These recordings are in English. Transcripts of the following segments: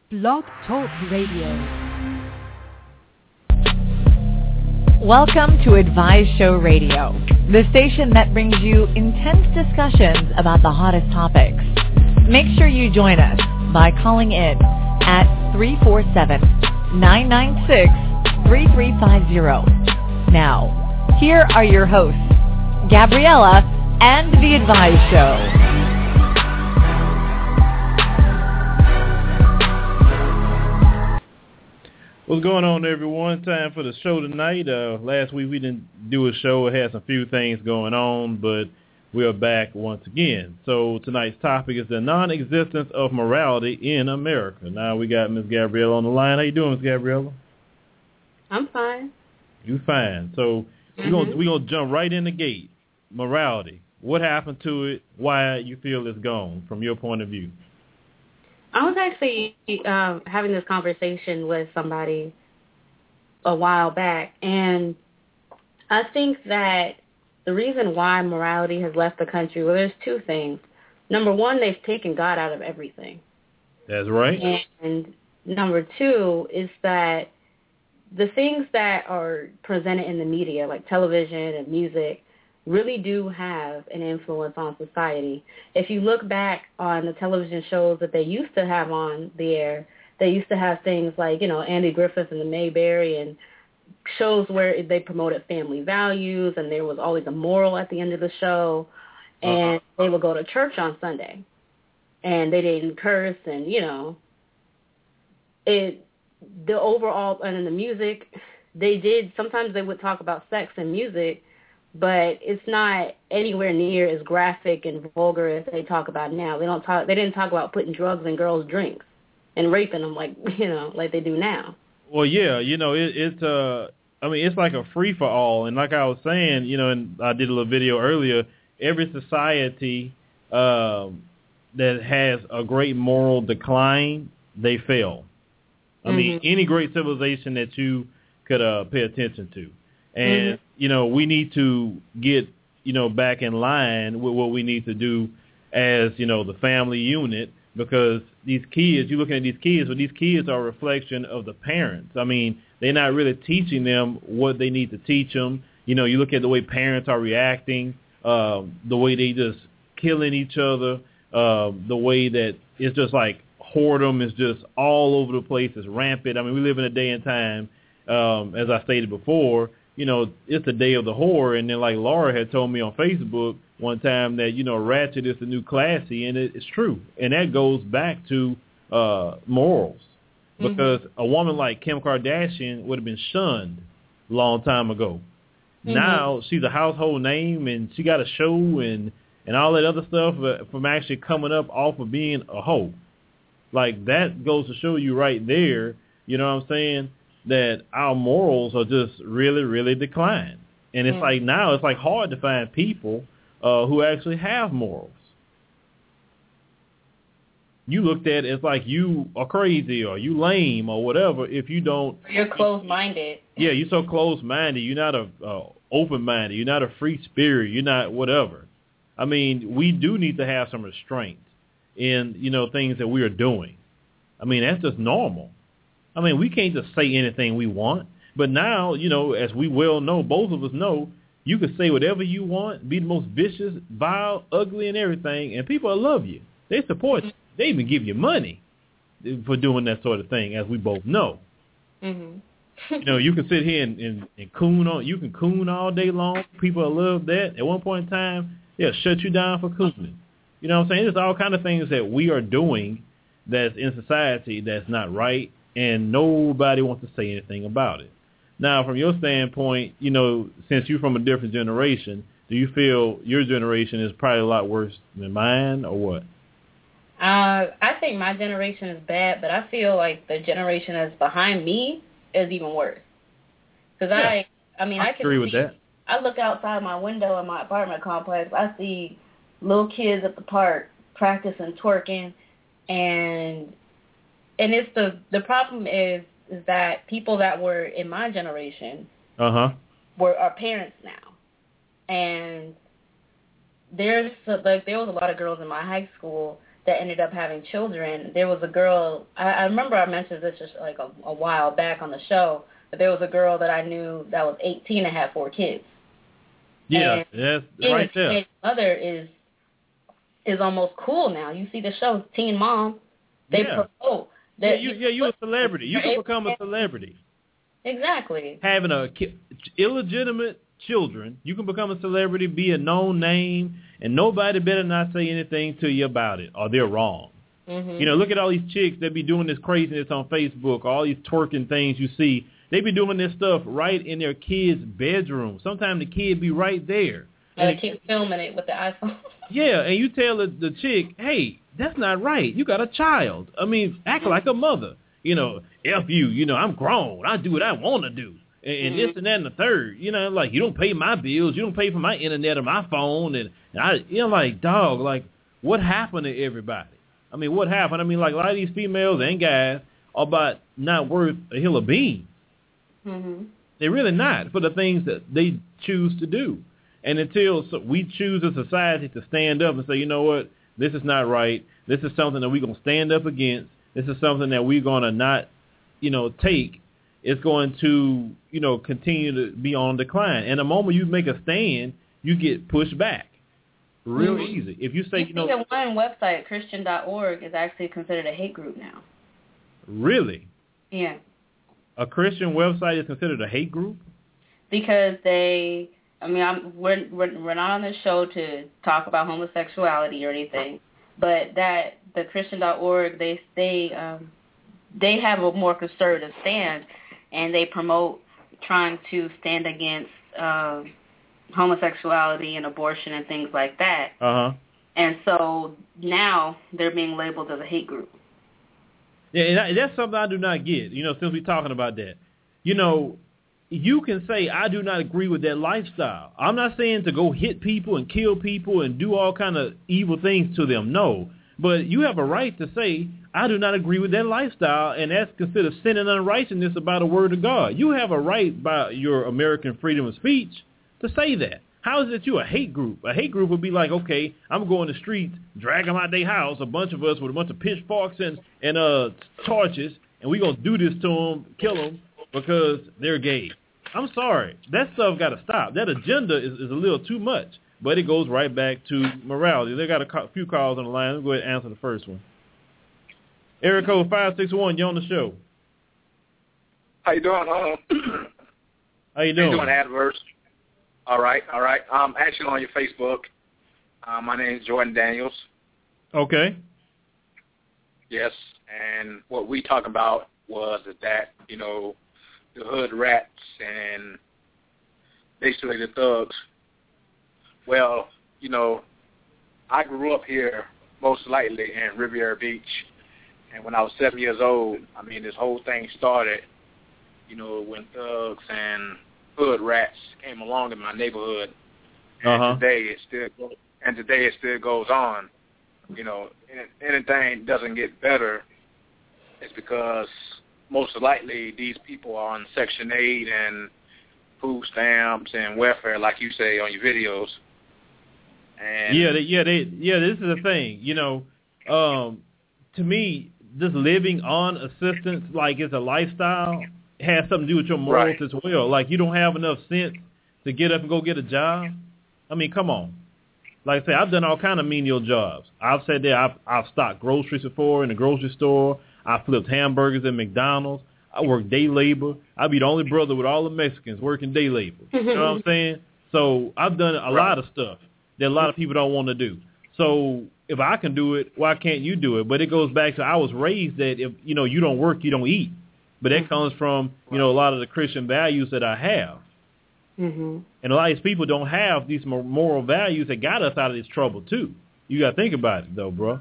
Blog Talk Radio. Welcome to Advise Show Radio, the station that brings you intense discussions about the hottest topics. Make sure you join us by calling in at 347-996-3350. Now, here are your hosts, Gabriella and The Advise Show. What's going on, everyone? Time for the show tonight. Last week we didn't do a show. It had some few things going on, but we are back once again. So tonight's topic is the non-existence of morality in America. Now we got Ms. Gabriella on the line. How you doing, Ms. Gabriella? I'm fine. You fine. So we're gonna jump right in the gate. Morality. What happened to it? Why you feel it's gone from your point of view? I was actually having this conversation with somebody a while back, and I think that the reason why morality has left the country, well, there's two things. Number one, they've taken God out of everything. That's right. And number two is that the things that are presented in the media, like television and music, really do have an influence on society. If you look back on the television shows that they used to have on the air, they used to have things like, Andy Griffith and the Mayberry and shows where they promoted family values, and there was always a moral at the end of the show, and they would go to church on Sunday, and they didn't curse, and, the overall, and in the music, sometimes they would talk about sex and music, but it's not anywhere near as graphic and vulgar as they talk about now. They didn't talk about putting drugs in girls' drinks and raping them like they do now. Well, yeah, it's like a free for all, and like I was saying, and I did a little video earlier. Every society that has a great moral decline, they fail. I mean, any great civilization that you could pay attention to. And, we need to get, back in line with what we need to do as, the family unit, because these kids, you're looking at these kids, but these kids are a reflection of the parents. I mean, they're not really teaching them what they need to teach them. You look at the way parents are reacting, the way they just killing each other, the way that it's just like whoredom is just all over the place. It's rampant. I mean, we live in a day and time, as I stated before, it's the day of the whore, and then like Laura had told me on Facebook one time that, ratchet is the new classy, and it's true. And that goes back to morals, because a woman like Kim Kardashian would have been shunned a long time ago. Now she's a household name, and she got a show and all that other stuff from actually coming up off of being a hoe. Like, that goes to show you right there, you know what I'm saying, that our morals are just really, really declined. And it's like now it's like hard to find people who actually have morals. You looked at it as like you are crazy or you lame or whatever if you don't. You're closed-minded. Yeah, you're so closed-minded. You're not open-minded. You're not a free spirit. You're not whatever. I mean, we do need to have some restraint in, things that we are doing. I mean, that's just normal. I mean, we can't just say anything we want. But now, as we well know, both of us know, you can say whatever you want, be the most vicious, vile, ugly, and everything, and people will love you. They support you. They even give you money for doing that sort of thing, as we both know. You can sit here and coon on. You can coon all day long. People will love that. At one point in time, they'll shut you down for cooning. You know what I'm saying? There's all kind of things that we are doing that's in society that's not right, and nobody wants to say anything about it. Now, from your standpoint, since you're from a different generation, do you feel your generation is probably a lot worse than mine, or what? I think my generation is bad, but I feel like the generation that's behind me is even worse. Because I can agree with that. I look outside my window in my apartment complex. I see little kids at the park practicing twerking, and it's the problem is that people that were in my generation are parents now, and there was a lot of girls in my high school that ended up having children. There was a girl, I remember I mentioned this just like a while back on the show, but there was a girl that I knew that was 18 and had 4 kids. Yeah, that's right there. Being a mother is almost cool now. You see the show Teen Mom, they promote. You're a celebrity. You can become a celebrity. Exactly. Having illegitimate children, you can become a celebrity, be a known name, and nobody better not say anything to you about it, or they're wrong. Mm-hmm. You know, look at all these chicks that be doing this craziness on Facebook, all these twerking things you see. They be doing this stuff right in their kids' bedroom. Sometimes the kid be right there. And they keep filming it with the iPhone. Yeah, and you tell the chick, hey, that's not right. You got a child. I mean, act like a mother. You know, F you. You know, I'm grown. I do what I want to do. And this and that and the third. You know, like, you don't pay my bills. You don't pay for my internet or my phone. And I, you know, like, dog, like, what happened to everybody? I mean, what happened? I mean, like, a lot of these females and guys are about not worth a hill of beans. Mm-hmm. They're really not for the things that they choose to do. And until we choose as a society to stand up and say, you know what, this is not right. This is something that we're going to stand up against. This is something that we're going to not, you know, take. It's going to, you know, continue to be on decline. And the moment you make a stand, you get pushed back real easy. If you say, you know, one website, Christian.org, is actually considered a hate group now. Really? Yeah. A Christian website is considered a hate group? Because they, I mean, we're not on this show to talk about homosexuality or anything, but that the Christian.org, they have a more conservative stand, and they promote trying to stand against homosexuality and abortion and things like that. Uh-huh. And so now they're being labeled as a hate group. Yeah, and that's something I do not get, you know, since we're talking about that. You know, you can say, I do not agree with that lifestyle. I'm not saying to go hit people and kill people and do all kind of evil things to them, no. But you have a right to say, I do not agree with that lifestyle, and that's considered sin and unrighteousness about the word of God. You have a right by your American freedom of speech to say that. How is it you a hate group? A hate group would be like, okay, I'm going to the streets, drag them out their house, a bunch of us with a bunch of pitchforks and torches, and we're going to do this to them, kill them, because they're gay. I'm sorry. That stuff got to stop. That agenda is a little too much, but it goes right back to morality. They got a few calls on the line. Let's go ahead and answer the first one. Area code 561, you're on the show. How you doing? How you doing? How you doing, Adverse? All right. I'm actually on your Facebook. My name is Jordan Daniels. Okay. Yes, and what we talk about was that, you know, the hood rats and basically the thugs. Well, you know, I grew up here most likely in Riviera Beach, and when I was 7 years old, I mean, this whole thing started, you know, when thugs and hood rats came along in my neighborhood, and today it still goes on. You know, anything doesn't get better, it's because most likely these people are on Section 8 and food stamps and welfare, like you say on your videos. And this is the thing. You know, to me, just living on assistance, like it's a lifestyle, has something to do with your morals as well. Like, you don't have enough sense to get up and go get a job. I mean, come on. Like I say, I've done all kind of menial jobs. I've sat there, I've stocked groceries before in the grocery store. I flipped hamburgers at McDonald's. I worked day labor. I'd be the only brother with all the Mexicans working day labor. You know what I'm saying? So I've done a lot of stuff that a lot of people don't want to do. So if I can do it, why can't you do it? But it goes back to, I was raised that if, you know, you don't work, you don't eat. But that comes from, you know, a lot of the Christian values that I have. Mm-hmm. And a lot of these people don't have these moral values that got us out of this trouble, too. You got to think about it, though, bro.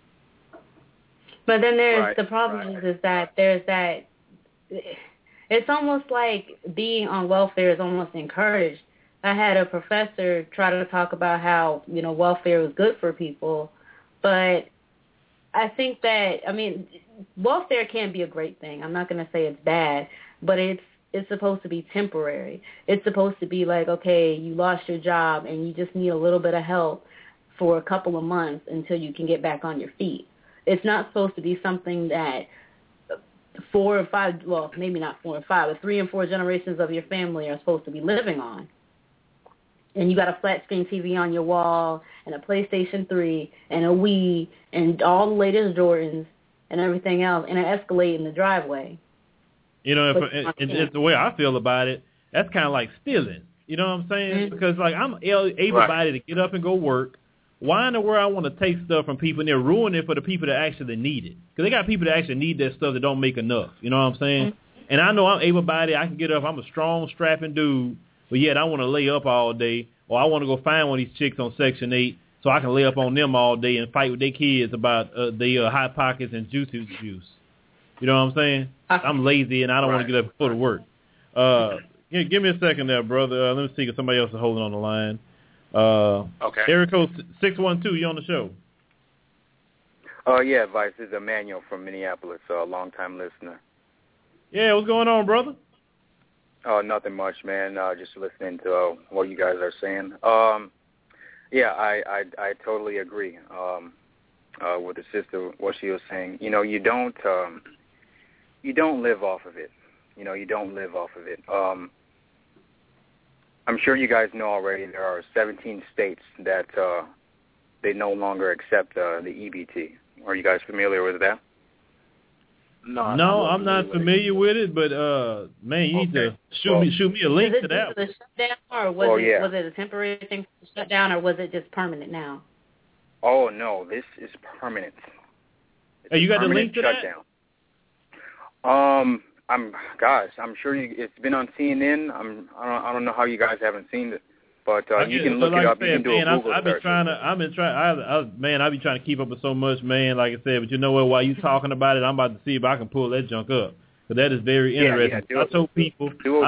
But then there's the problem is that there's that, it's almost like being on welfare is almost encouraged. I had a professor try to talk about how, you know, welfare was good for people, but I think that, I mean, welfare can be a great thing. I'm not going to say it's bad, but it's supposed to be temporary. It's supposed to be like, okay, you lost your job and you just need a little bit of help. for a couple of months until you can get back on your feet. It's not supposed to be something that 4 or 5, well, maybe not 4 or 5, but 3 and 4 generations of your family are supposed to be living on. And you got a flat screen TV on your wall and a PlayStation 3 and a Wii and all the latest Jordans and everything else and an Escalade in the driveway. You know, it's the way I feel about it, that's kind of like stealing. You know what I'm saying? Mm-hmm. Because, like, I'm able-bodied to get up and go work. Why in the world I want to take stuff from people and they're ruining it for the people that actually need it? Because they got people that actually need that stuff that don't make enough. You know what I'm saying? Mm-hmm. And I know I'm able-bodied. I can get up. I'm a strong, strapping dude. But yet I want to lay up all day, or I want to go find one of these chicks on Section 8 so I can lay up on them all day and fight with their kids about their Hot Pockets and Juicy Juice. You know what I'm saying? I'm lazy and I don't want to get up and go to work. Give me a second there, brother. Let me see if somebody else is holding on the line. Okay. Area code 612, you on the show? Yeah, Vice. This is Emmanuel from Minneapolis, a long-time listener. Yeah, what's going on, brother? Nothing much, man. Just listening to what you guys are saying. Yeah, I totally agree with the sister, what she was saying. You know, you don't live off of it. You know, you don't live off of it. I'm sure you guys know already there are 17 states that they no longer accept the EBT. Are you guys familiar with that? No, I'm not familiar with it, but man, you need to shoot me a link to that. Was it the shutdown, or was it a temporary thing for the shutdown, or was it just permanent now? Oh no, this is permanent. Hey, you got the link to shutdown. I'm sure it's been on CNN. I don't know how you guys haven't seen it, but you can look it up. You can do a Google search. I've been trying to keep up with so much, man. Like I said, but you know what? While you talking about it, I'm about to see if I can pull that junk up, because that is very interesting. I told people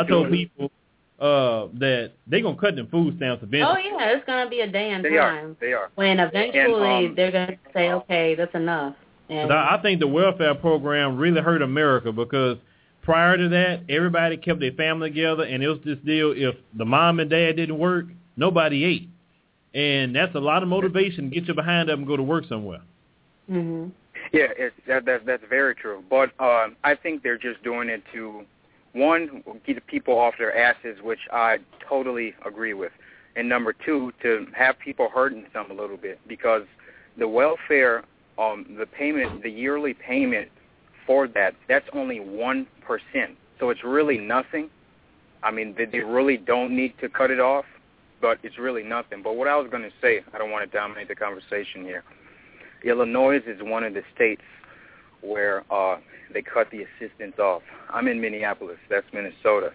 that they're gonna cut them food stamps eventually. Oh yeah, it's gonna be a day and time. They are. When eventually they're gonna say, okay, that's enough. And I think the welfare program really hurt America, because prior to that, everybody kept their family together, and it was this deal: if the mom and dad didn't work, nobody ate, and that's a lot of motivation to get you behind up and go to work somewhere. Mhm. Yeah, that's very true. But I think they're just doing it to, one, get people off their asses, which I totally agree with, and number two, to have people hurting some a little bit, because the welfare, the yearly payment for that's only 1%. So it's really nothing. I mean, they really don't need to cut it off, but it's really nothing. But what I was going to say, I don't want to dominate the conversation here. Illinois is one of the states where they cut the assistance off. I'm in Minneapolis. That's Minnesota.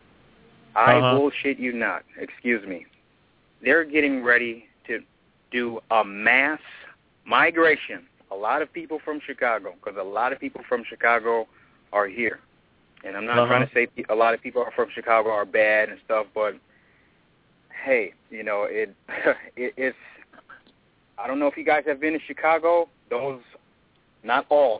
I bullshit you not. Excuse me. They're getting ready to do a mass migration. A lot of people from Chicago, because a lot of people from Chicago are here. And I'm not trying to say a lot of people from Chicago are bad and stuff, but hey, you know, it's, I don't know if you guys have been to Chicago. Those, not all.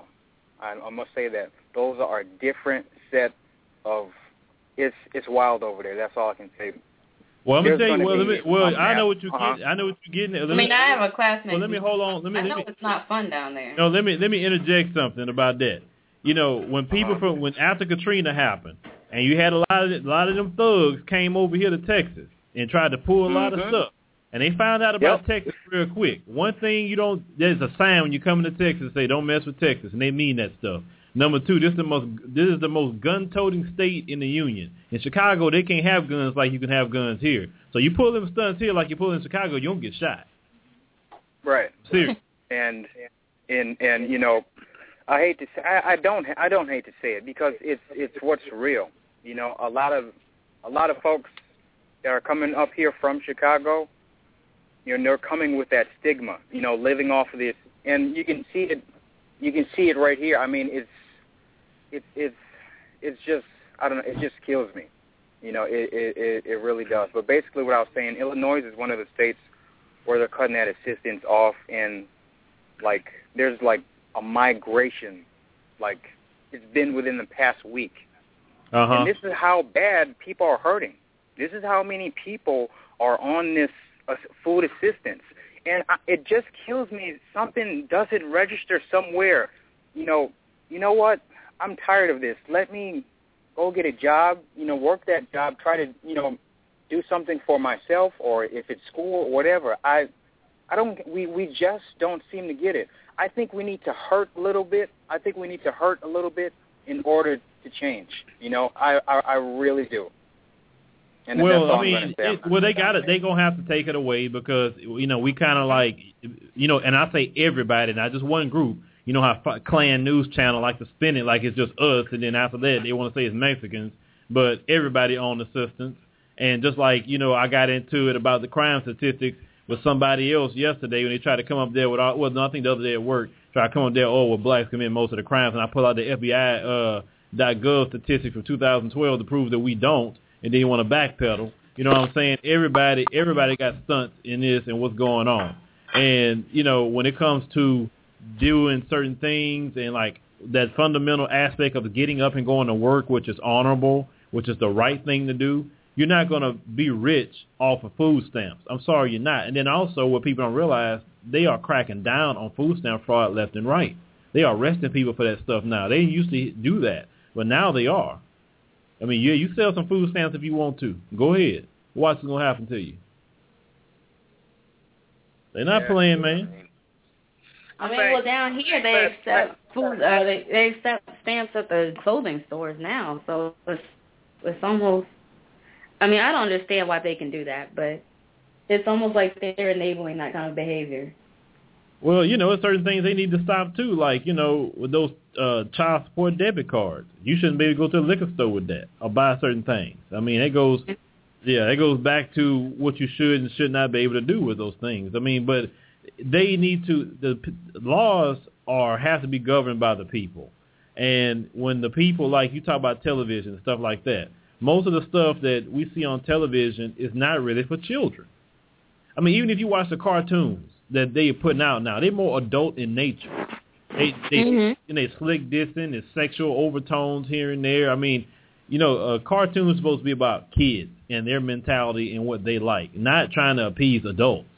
I must say that. Those are a different set of, it's wild over there. That's all I can say. Well, I'm gonna tell you. I know what you're getting. I know what you're getting. I have a classmate. Well, let me hold on. I know it's not fun down there. No, let me interject something about that. You know, when people when after Katrina happened, and you had a lot of them thugs came over here to Texas and tried to pull a lot of stuff, and they found out about Texas real quick. One thing there's a sign when you come into Texas, say don't mess with Texas, and they mean that stuff. Number two, this is the most gun-toting state in the union. In Chicago, they can't have guns like you can have guns here. So you pull them stunts here like you pull in Chicago, you don't get shot. Right. Seriously. And you know, I hate to say, I don't hate to say it, because it's what's real. You know, a lot of folks that are coming up here from Chicago, you know, they're coming with that stigma. You know, living off of this, and you can see it. You can see it right here. I mean, it's just, I don't know, it just kills me. You know, it really does. But basically what I was saying, Illinois is one of the states where they're cutting that assistance off, and, like, there's, like, a migration, like, it's been within the past week. And this is how bad people are hurting. This is how many people are on this food assistance. And it just kills me. Something doesn't register somewhere. You know what? I'm tired of this. Let me go get a job, work that job, try to, do something for myself, or if it's school or whatever. We just don't seem to get it. I think we need to hurt a little bit. In order to change. I really do. And well, that's all I mean, they got it. They're gonna have to take it away because we kind of like, and I say everybody, not just one group. You know how Klan News Channel like to spin it like it's just us, and then after that they want to say it's Mexicans, but everybody on assistance. And just like I got into it about the crime statistics with somebody else yesterday when they tried to come up there with I think the other day at work tried to come up there, blacks commit most of the crimes, and I pull out the FBI .gov statistics from 2012 to prove that we don't. And then you want to backpedal. You know what I'm saying? Everybody got stunts in this and what's going on. And, when it comes to doing certain things and like that fundamental aspect of getting up and going to work, which is honorable, which is the right thing to do, you're not going to be rich off of food stamps. I'm sorry, you're not. And then also what people don't realize, they are cracking down on food stamp fraud left and right. They are arresting people for that stuff now. They didn't used to do that, but now they are. I mean, you sell some food stamps if you want to. Go ahead. What's going to happen to you? They're not playing, man. I mean, well, down here they accept food. They accept stamps at the clothing stores now. So it's almost. I mean, I don't understand why they can do that, but it's almost like they're enabling that kind of behavior. Well, it's certain things they need to stop too, like with those child support debit cards. You shouldn't be able to go to the liquor store with that or buy certain things. I mean, it goes back to what you should and should not be able to do with those things. I mean, but they need to. The laws have to be governed by the people, and when the people, like you talk about television and stuff like that, most of the stuff that we see on television is not really for children. I mean, even if you watch the cartoons that they are putting out now, they're more adult in nature. They slick dissing, there's sexual overtones here and there. I mean, cartoons are supposed to be about kids and their mentality and what they like, not trying to appease adults.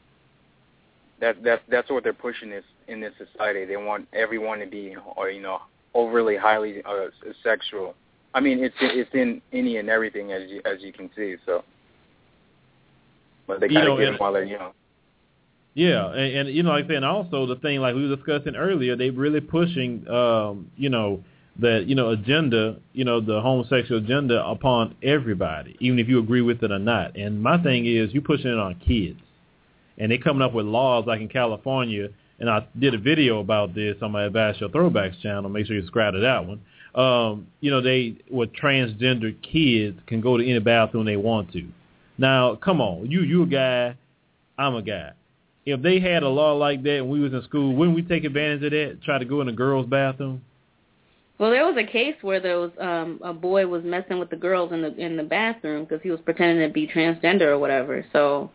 That's what they're pushing in this society. They want everyone to be, overly highly sexual. I mean, it's in any and everything as you can see. So, but they gotta get them while they're young. Yeah, and like that, and also the thing like we were discussing earlier, they really pushing, that agenda, the homosexual agenda upon everybody, even if you agree with it or not. And my thing is, you pushing it on kids, and they coming up with laws like in California. And I did a video about this on my Advice Show Throwbacks channel. Make sure you subscribe to that one. Transgender kids can go to any bathroom they want to. Now, come on, you a guy, I'm a guy. If they had a law like that when we was in school, wouldn't we take advantage of that? Try to go in a girl's bathroom? Well, there was a case where there was a boy was messing with the girls in the bathroom because he was pretending to be transgender or whatever. So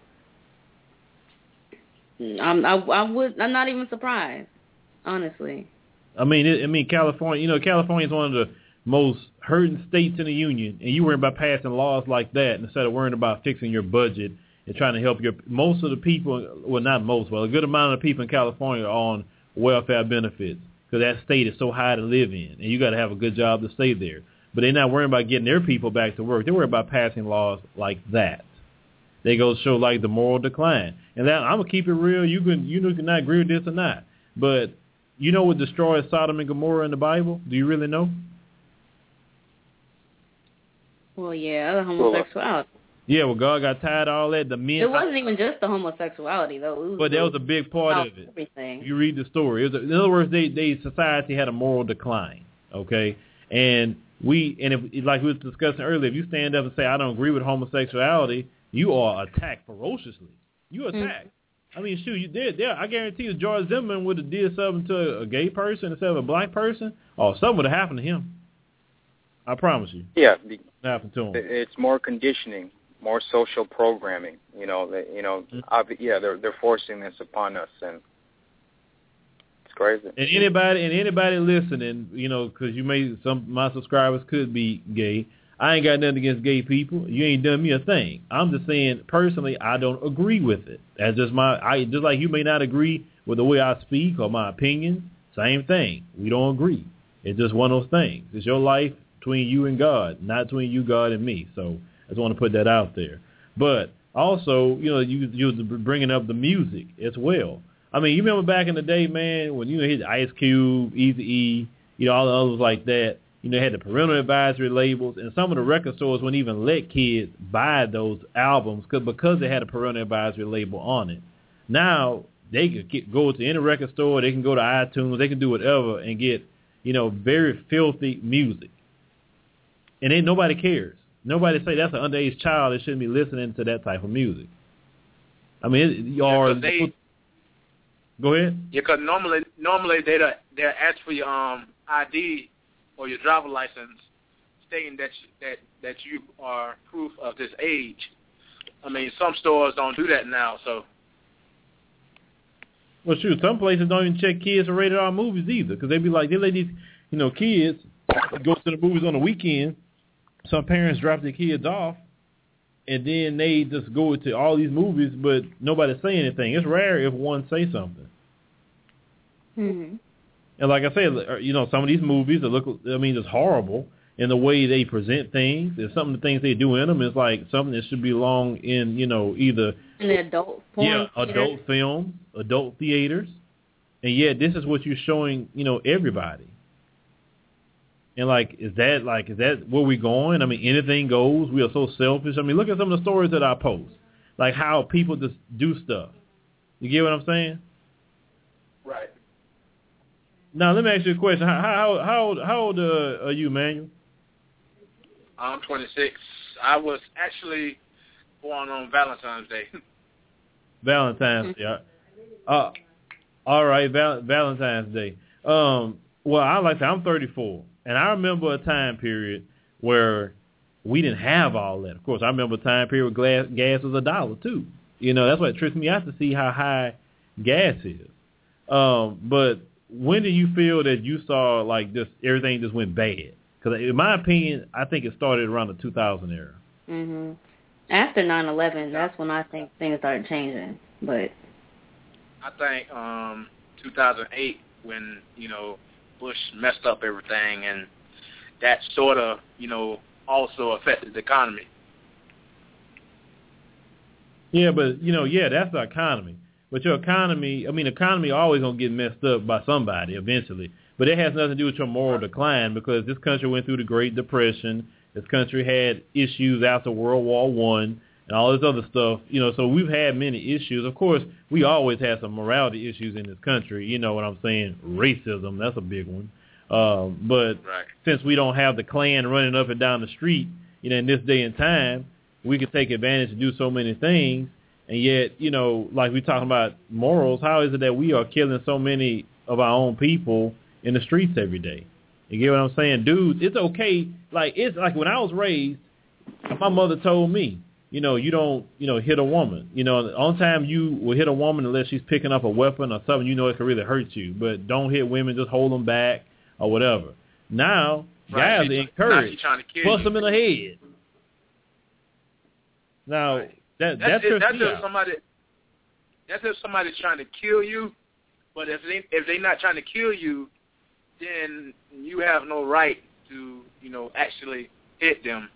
I'm not even surprised, honestly. I mean, California. California is one of the most hurting states in the union, and you worry about passing laws like that instead of worrying about fixing your budget and trying to help most of the people. Well, not most, but a good amount of the people in California are on welfare benefits because that state is so high to live in, and you got to have a good job to stay there. But they're not worrying about getting their people back to work. They're worried about passing laws like that. They go show like the moral decline. And that, I'm gonna keep it real. You can not agree with this or not, but you know what destroyed Sodom and Gomorrah in the Bible? Do you really know? Well, yeah, the homosexuality. Yeah, well, God got tired of all that. The men. It wasn't even just the homosexuality, though. But that was a big part of it. Everything. You read the story. In other words, society had a moral decline. Okay, and if like we were discussing earlier, if you stand up and say I don't agree with homosexuality, you are attacked ferociously. You attacked. I mean, shoot, you did. Yeah, I guarantee you, George Zimmerman would have did something to a gay person instead of a black person, or something would have happened to him. I promise you. Yeah, happened to him. It's more conditioning, more social programming. They're forcing this upon us, and it's crazy. And anybody listening, because my subscribers could be gay. I ain't got nothing against gay people. You ain't done me a thing. I'm just saying, personally, I don't agree with it. That's just just like you may not agree with the way I speak or my opinions. Same thing. We don't agree. It's just one of those things. It's your life between you and God, not between you, God, and me. So I just want to put that out there. But also, you bringing up the music as well. I mean, you remember back in the day, man, when hit Ice Cube, Eazy-E, all the others like that. Had the parental advisory labels, and some of the record stores wouldn't even let kids buy those albums because they had a parental advisory label on it. Now they can go to any record store, they can go to iTunes, they can do whatever and get, very filthy music. And then nobody cares. Nobody say that's an underage child that shouldn't be listening to that type of music. I mean, go ahead. Yeah, because normally they'll ask for your ID or your driver license, stating that you are proof of this age. I mean, some stores don't do that now, so. Well, shoot, some places don't even check kids for rated R movies either, because they let these, kids go to the movies on the weekend. Some parents drop their kids off, and then they just go to all these movies, but nobody say anything. It's rare if one say something. Mm-hmm. And like I said, some of these movies it's horrible in the way they present things. And some of the things they do in them is like something that should belong in, either in the adult film, adult films, adult theaters. And yet this is what you're showing, everybody. And is that where we going? I mean, anything goes. We are so selfish. I mean, look at some of the stories that I post, like how people just do stuff. You get what I'm saying? Right. Now, let me ask you a question. How old are you, Manuel? I'm 26. I was actually born on Valentine's Day. Valentine's Day. All right, Valentine's Day. Well, I'm 34, and I remember a time period where we didn't have all that. Of course, I remember a time period where gas was $1 too. That's what tricked me out to see how high gas is. But when do you feel that you saw everything just went bad? Because in my opinion, I think it started around the 2000 era. Mm-hmm. After 9/11, that's when I think things started changing. But I think 2008 when Bush messed up everything, and that sort of also affected the economy. Yeah, but that's the economy. But your economy, economy always going to get messed up by somebody eventually. But it has nothing to do with your moral decline, because this country went through the Great Depression. This country had issues after World War I and all this other stuff. So we've had many issues. Of course, we always had some morality issues in this country. You know what I'm saying? Racism, that's a big one. But since we don't have the Klan running up and down the street, in this day and time, we can take advantage to do so many things. And yet, like we're talking about morals, how is it that we are killing so many of our own people in the streets every day? You get what I'm saying? Dudes, it's okay. It's like when I was raised, my mother told me, you don't, hit a woman. The only time you will hit a woman unless she's picking up a weapon or something, it could really hurt you. But don't hit women, just hold them back or whatever. Now, guys are encouraged. Bust them in the head. Now, that's if somebody's trying to kill you, but if they're not trying to kill you, then you have no right to actually hit them.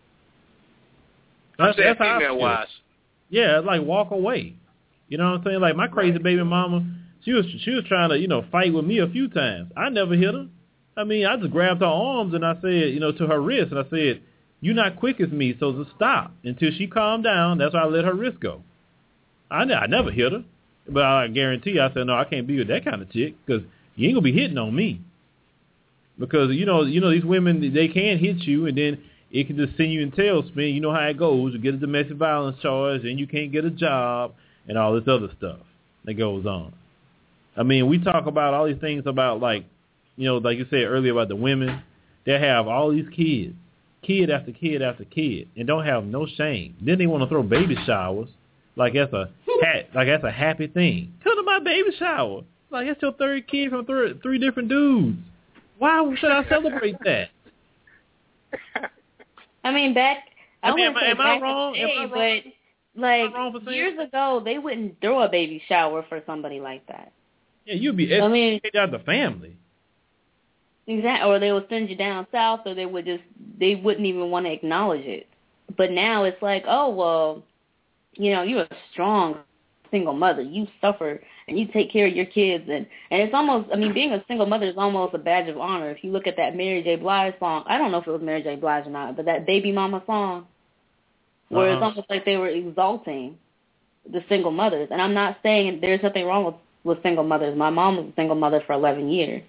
That's female-wise. Yeah, walk away. You know what I'm saying? Like my crazy baby mama, she was trying to fight with me a few times. I never hit her. I just grabbed her arms and I said to her wrist, and I said, "You're not quick as me, so just stop." Until she calmed down, that's why I let her wrist go. I never hit her, but I guarantee you, I said, "No, I can't be with that kind of chick, because you ain't gonna be hitting on me." Because these women, they can hit you, and then it can just send you in tailspin. You know how it goes. You get a domestic violence charge, and you can't get a job, and all this other stuff that goes on. We talk about all these things about like you said earlier about the women. They have all these kids. Kid after kid after kid, and don't have no shame. Then they want to throw baby showers like that's a happy thing. Come to my baby shower. Like that's your third kid from three different dudes. Why should I celebrate that? I mean, I wouldn't say am I wrong? but like years ago, they wouldn't throw a baby shower for somebody like that. Yeah, you'd be educated out the family. Exactly, or they would send you down south, or they wouldn't even want to acknowledge it. But now it's like, oh well, you know, you're a strong single mother. You suffer and you take care of your kids, and it's almost, I mean, being a single mother is almost a badge of honor. If you look at that Mary J. Blige song, I don't know if it was Mary J. Blige or not, but that Baby Mama song, where it's almost like they were exalting the single mothers. And I'm not saying there's nothing wrong with single mothers. My mom was a single mother for 11 years.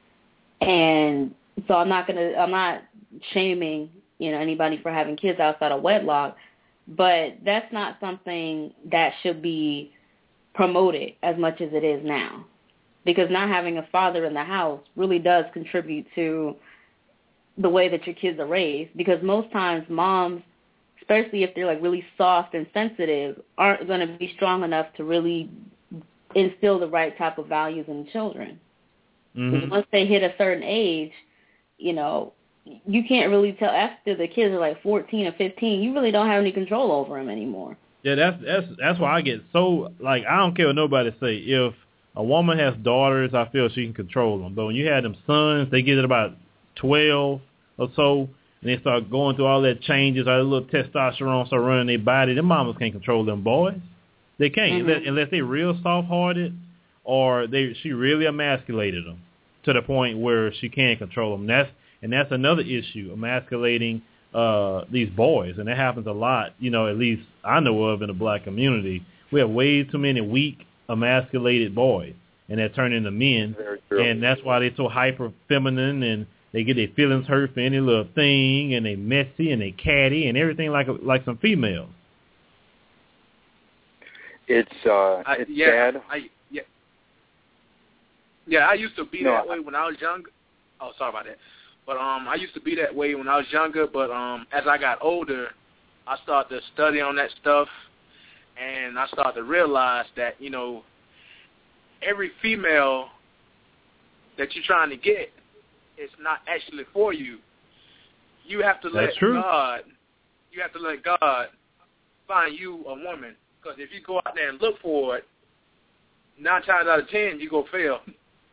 And so I'm not shaming, you know, anybody for having kids outside of wedlock, but that's not something that should be promoted as much as it is now, because not having a father in the house really does contribute to the way that your kids are raised, because most times moms, especially if they're like really soft and sensitive, aren't going to be strong enough to really instill the right type of values in children. Mm-hmm. Once they hit a certain age, you know, you can't really tell after the kids are like 14 or 15, you really don't have any control over them anymore. Yeah, that's why I get so, like, I don't care what nobody say. If a woman has daughters, I feel she can control them. But when you have them sons, they get at about 12 or so, and they start going through all that changes, all that little testosterone start running their body. Them mamas can't control them boys. They can't, unless they're real soft-hearted, or she really emasculated them to the point where she can't control them. That's another issue, emasculating these boys, and that happens a lot. You know, at least I know of in the black community. We have way too many weak, emasculated boys, and they're turning into men. Very true. And that's why they're so hyper feminine, and they get their feelings hurt for any little thing, and they messy and they catty and everything like some females. It's sad. I used to be that way when I was younger. Oh, sorry about that. But I used to be that way when I was younger. But as I got older, I started to study on that stuff, and I started to realize that, you know, every female that you're trying to get is not actually for you. You have to let God. You have to let God find you a woman. Because if you go out there and look for it, 9 times out of 10, you're going to fail.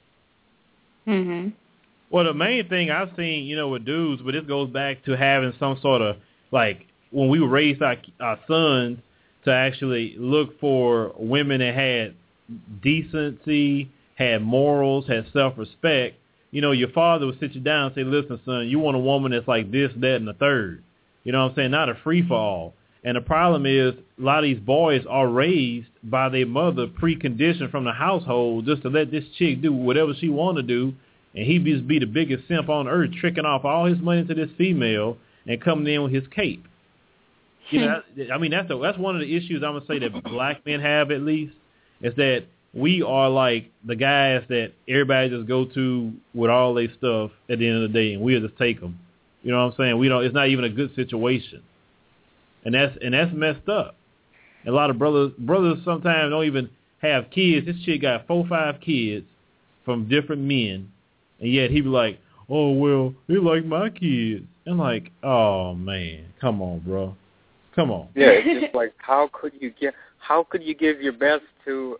Mm-hmm. Well, the main thing I've seen, you know, with dudes, but this goes back to having some sort of, like, when we raised our sons to actually look for women that had decency, had morals, had self-respect. You know, your father would sit you down and say, listen, son, you want a woman that's like this, that, and the third. You know what I'm saying? Not a free-for-all. And the problem is a lot of these boys are raised by their mother, preconditioned from the household just to let this chick do whatever she want to do, and he just be the biggest simp on earth, tricking off all his money to this female and coming in with his cape. You know, I mean, that's one of the issues I'm going to say that black men have, at least, is that we are like the guys that everybody just go to with all their stuff at the end of the day, and we'll just take them. You know what I'm saying? It's not even a good situation. And that's messed up. A lot of brothers sometimes don't even have kids. This chick got 4 or 5 kids from different men, and yet he be like, oh, well, they like my kids. And like, oh, man, come on, bro. Come on. Yeah, it's just like, how could you give your best to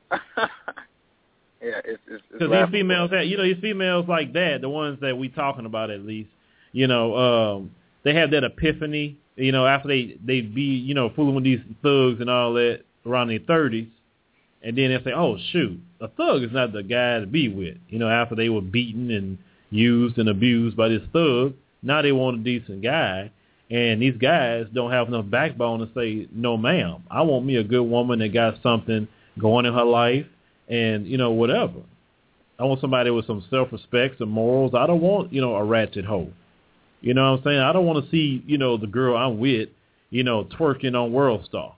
yeah, it's because these females these females like that, the ones that we talking about at least, you know, they have that epiphany, you know, after they be, you know, fooling with these thugs and all that around their 30s, and then they say, oh, shoot, a thug is not the guy to be with. You know, after they were beaten and used and abused by this thug, now they want a decent guy, and these guys don't have enough backbone to say, no, ma'am, I want me a good woman that got something going in her life and, you know, whatever. I want somebody with some self-respect, some morals. I don't want, you know, a ratchet hoe. You know what I'm saying? I don't want to see, you know, the girl I'm with, you know, twerking on World Star.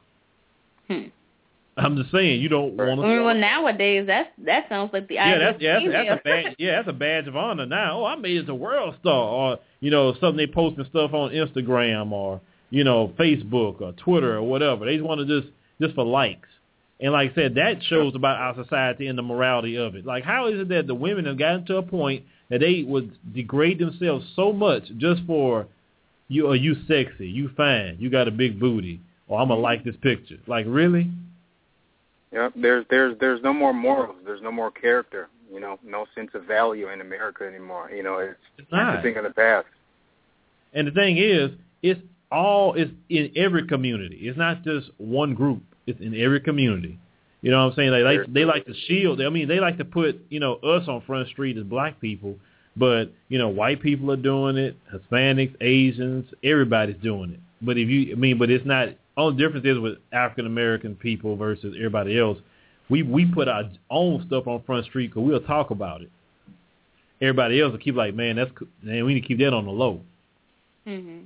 I'm just saying, you don't want to. Well, nowadays that sounds like the that's a badge of honor now. Oh, I made it to World Star, or you know, something they posting stuff on Instagram or you know, Facebook or Twitter or whatever. They just want to just for likes. And like I said, that shows about our society and the morality of it. Like, how is it that the women have gotten to a point that they would degrade themselves so much just for you sexy, you fine, you got a big booty, or I'm gonna like this picture. Like, really? Yeah, there's no more morals. There's no more character. You know, no sense of value in America anymore. You know, it's a thing of the past. And the thing is, it's in every community. It's not just one group. It's in every community. You know what I'm saying? They like to shield. I mean, they like to put, you know, us on Front Street as black people, but, you know, white people are doing it, Hispanics, Asians, everybody's doing it. But but it's not. Only difference is with African American people versus everybody else. We put our own stuff on Front Street because we'll talk about it. Everybody else will keep like, man, we need to keep that on the low. Mhm.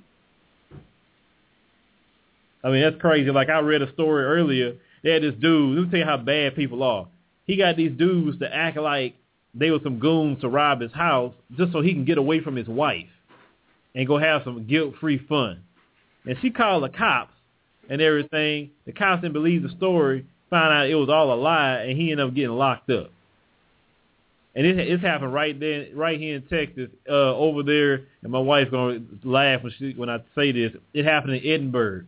I mean, that's crazy. Like, I read a story earlier. They had this dude. Let me tell you how bad people are. He got these dudes to act like they were some goons to rob his house just so he can get away from his wife and go have some guilt-free fun. And she called the cops and everything. The cops didn't believe the story, found out it was all a lie, and he ended up getting locked up. And it's happened right here in Texas, over there. And my wife's gonna laugh when I say this. It happened in Edinburgh.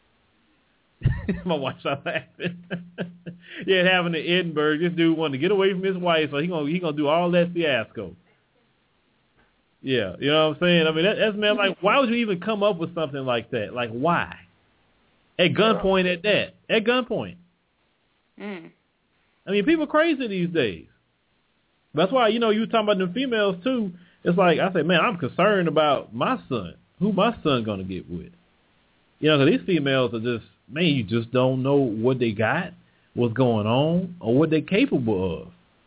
My wife started laughing. Yeah, it happened in Edinburgh. This dude wanted to get away from his wife, so he gonna do all that fiasco. Yeah, you know what I'm saying? I mean, that's man. Like, why would you even come up with something like that? Like, why? At gunpoint, at that. At gunpoint. Mm. I mean, people crazy these days. That's why, you know, you were talking about the females too. It's like, I say, man, I'm concerned about my son. Who my son gonna get with? You know, because these females are just, man, you just don't know what they got, what's going on, or what they're capable of.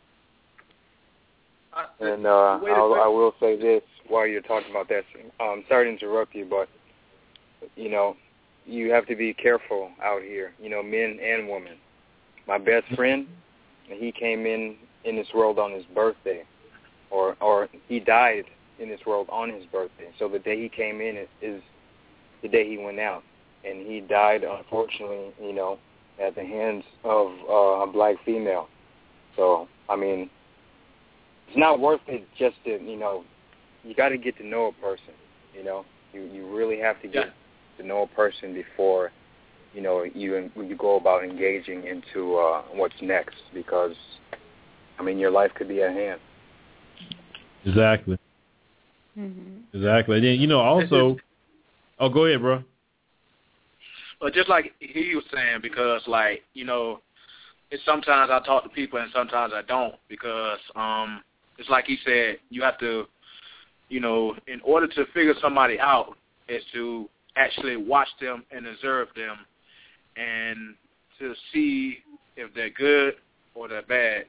And I will say this while you're talking about that. Sorry to interrupt you, but, you know, you have to be careful out here, you know, men and women. My best friend, he came in this world on his birthday, or he died in this world on his birthday. So the day he came in is the day he went out. And he died, unfortunately, you know, at the hands of a black female. So, I mean, it's not worth it just to, you know, you got to get to know a person, you know. You really have to get to know a person before, you know, you go about engaging into what's next, because, I mean, your life could be at hand. Exactly. Mm-hmm. Exactly. And then, you know, also, go ahead, bro. But just like he was saying, because, like, you know, it's sometimes I talk to people and sometimes I don't, because it's like he said, you have to, you know, in order to figure somebody out, is to actually watch them and observe them and to see if they're good or they're bad.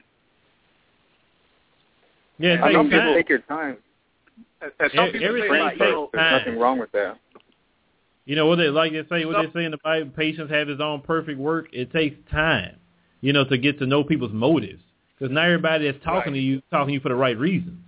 Yeah, take your time. And some people say, like, there's nothing wrong with that. You know what they say in the Bible, patience have his own perfect work. It takes time, you know, to get to know people's motives, because not everybody that's talking to you for the right reasons.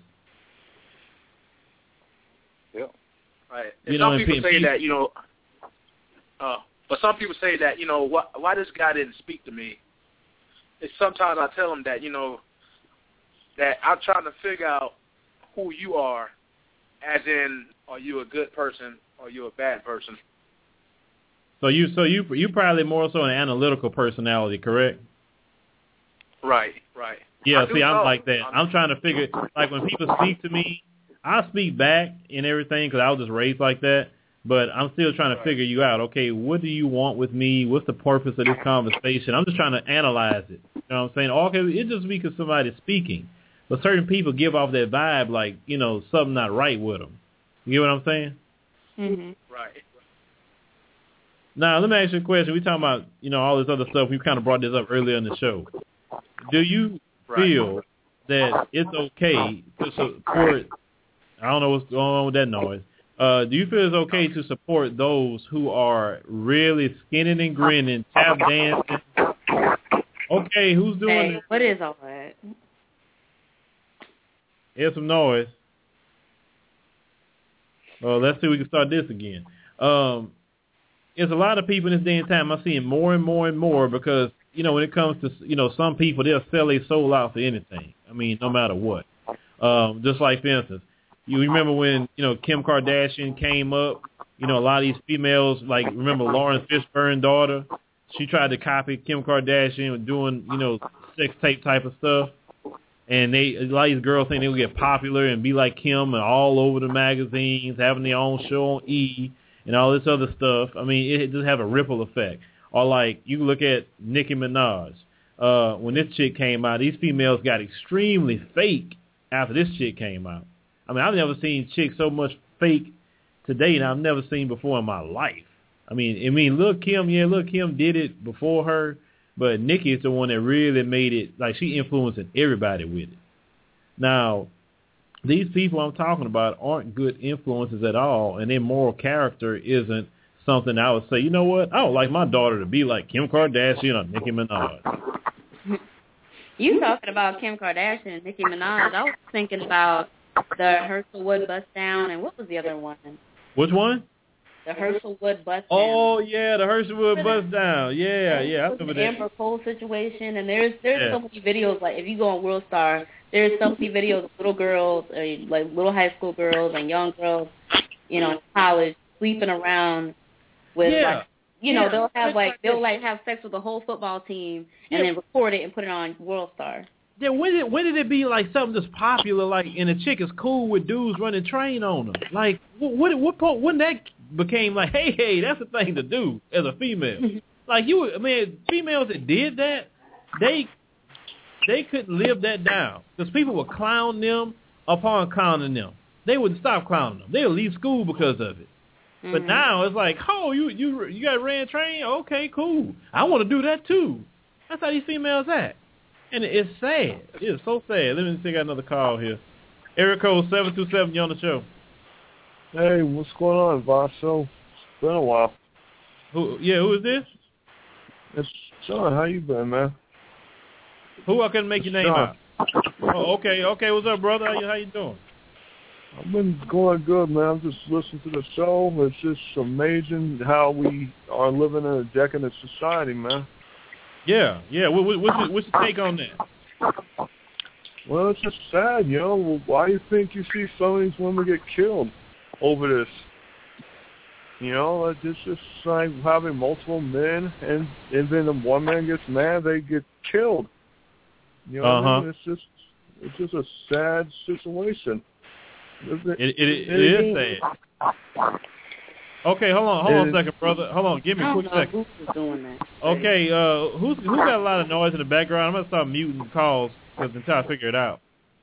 Yeah. Right. And some people say that, you know, but some people say that, you know, why this guy didn't speak to me. It's sometimes I tell them that, you know, that I'm trying to figure out who you are, as in, are you a good person or you a bad person? So you probably more so an analytical personality, correct? Right. Yeah, see, I'm like that. I'm trying to figure, like, when people speak to me, I speak back and everything because I was just raised like that, but I'm still trying to figure you out. Okay, what do you want with me? What's the purpose of this conversation? I'm just trying to analyze it. You know what I'm saying? Okay, it's just because somebody's speaking, but certain people give off that vibe like, you know, something not right with them. You get what I'm saying? Mm-hmm. Right. Now, let me ask you a question. We're talking about, you know, all this other stuff. We kind of brought this up earlier in the show. Do you feel that it's okay to support, I don't know what's going on with that noise, do you feel it's okay to support those who are really skinning and grinning, tap dancing? Okay, who's doing it? What is all that? Here's some noise. Well, let's see if we can start this again. There's a lot of people in this day and time I'm seeing more and more and more because, you know, when it comes to, you know, some people, they'll sell their soul out for anything. I mean, no matter what. Just like, for instance, you remember when, you know, Kim Kardashian came up you know, a lot of these females, like, remember Lawrence Fishburne's daughter? She tried to copy Kim Kardashian with doing, you know, sex tape type of stuff. And a lot of these girls think they will get popular and be like Kim and all over the magazines, having their own show on E and all this other stuff. I mean, it just have a ripple effect. Or like, you look at Nicki Minaj. When this chick came out, these females got extremely fake after this chick came out. I mean, I've never seen chicks so much fake today that I've never seen before in my life. I mean, Lil' Kim, Lil' Kim did it before her, but Nicki is the one that really made it, like, she influencing everybody with it. Now, these people I'm talking about aren't good influences at all, and their moral character isn't something I would say, you know what, I would like my daughter to be like Kim Kardashian or Nicki Minaj. You talking about Kim Kardashian and Nicki Minaj. I was thinking about the Herschel Wood bust down, and what was the other one? Which one? The Herschel Wood bust down. Oh, yeah, the Herschel Wood bust down. Yeah, I remember that. Amber Cole situation, and there's so many videos, like, if you go on World Star, there's so many videos of little girls, like little high school girls and young girls, you know, in college, sleeping around with, like, you know, they'll have sex with the whole football team and then record it and put it on World Star. Yeah, when did it be like something that's popular, like, and a chick is cool with dudes running train on them? Like, what point when that became like, hey, that's the thing to do as a female? Like, females that did that, they couldn't live that down because people would clown them upon clowning them. They wouldn't stop clowning them. They would leave school because of it. Mm-hmm. But now it's like, oh, you got ran train? Okay, cool. I want to do that too. That's how these females act. And it's sad. It's so sad. Let me see, I got another call here. Area code 727, you on the show. Hey, what's going on, Vaso? It's been a while. Who is this? It's Sean. How you been, man? Who? I couldn't make your name out. Oh, okay. What's up, brother? How you doing? I've been going good, man. I'm just listening to the show. It's just amazing how we are living in a decadent society, man. Yeah. What's your take on that? Well, it's just sad, you know. Why do you think you see some of these women get killed over this? You know, it's just like having multiple men, and then if one man gets mad, they get killed. You know, I mean? It's just a sad situation. It is sad. Okay, hold on a second, brother. Hold on, give me a quick second. Who's doing that? Okay, who's got a lot of noise in the background? I'm gonna start muting calls until I figure it out.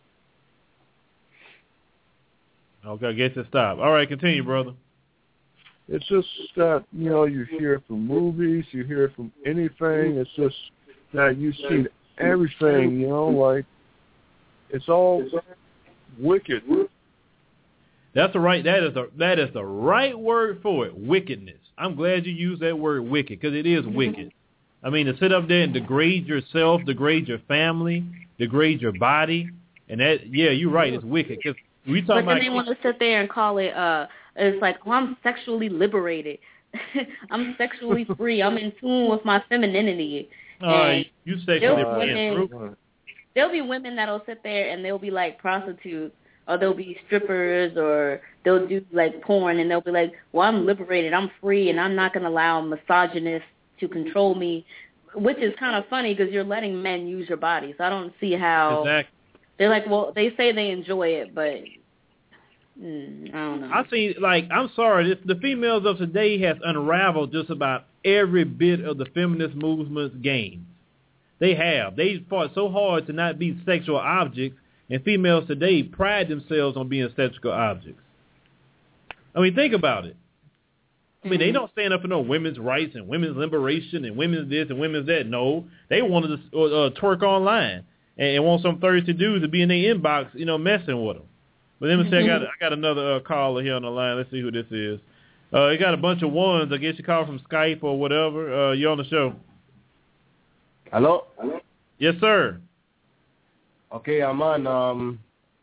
Okay, I guess it stopped. All right, continue, brother. It's just that, you know, you hear it from movies, you hear it from anything. It's just that you've seen everything, you know, like it's all wicked. That is the right word for it, wickedness. I'm glad you used that word wicked because it is wicked. I mean, to sit up there and degrade yourself, degrade your family, degrade your body, and that, yeah, you're right, it's wicked. Because we talking about. But then they want to sit there and call it, it's like, oh, I'm sexually liberated. I'm sexually free. I'm in tune with my femininity. You sexually free. There'll be women that'll sit there and they'll be like prostitutes, or they'll be strippers, or they'll do like porn, and they'll be like, well, I'm liberated, I'm free, and I'm not going to allow misogynists to control me, which is kind of funny because you're letting men use your body. So I don't see how. Exactly. They're like, well, they say they enjoy it, but I don't know. I see, like, I'm sorry, the females of today has unraveled just about every bit of the feminist movement's games. They have. They fought so hard to not be sexual objects, and females today pride themselves on being sexual objects. I mean, think about it. I mean, they don't stand up for no women's rights and women's liberation and women's this and women's that. No, they wanted to twerk online and want some thirsty dudes to be in their inbox, you know, messing with them. But let me say, I got another caller here on the line. Let's see who this is. You got a bunch of ones. I guess you call from Skype or whatever. You're on the show. Hello? Yes, sir. Okay, I'm on.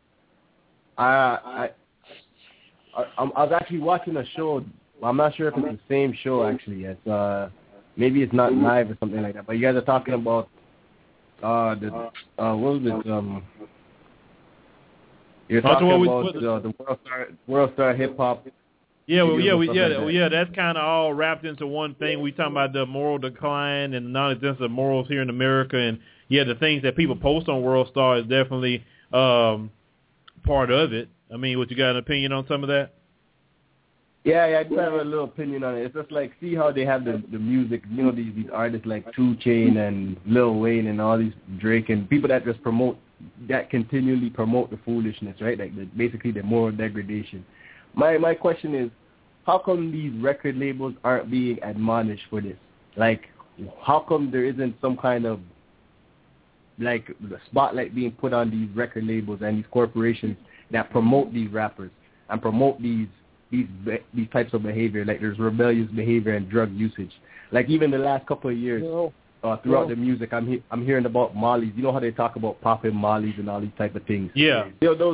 I was actually watching a show. I'm not sure if it's the same show actually. It's maybe it's not live or something like that. But you guys are talking about what was it? You're talking about the World Star Hip Hop. That's kind of all wrapped into one thing. We talking about the moral decline and the non-existence of morals here in America, and the things that people post on World Star is definitely part of it. I mean, what, you got an opinion on some of that? Yeah, I do have a little opinion on it. It's just like, see how they have the music, you know, these artists like 2 Chainz and Lil Wayne and all these Drake and people that just continually promote the foolishness, right? Like basically the moral degradation. My question is, how come these record labels aren't being admonished for this? Like, how come there isn't some kind of like the spotlight being put on these record labels and these corporations that promote these rappers and promote these types of behavior, like there's rebellious behavior and drug usage. Like even the last couple of years, throughout the music, I'm hearing about Molly's. You know how they talk about popping Molly's and all these type of things. Yeah.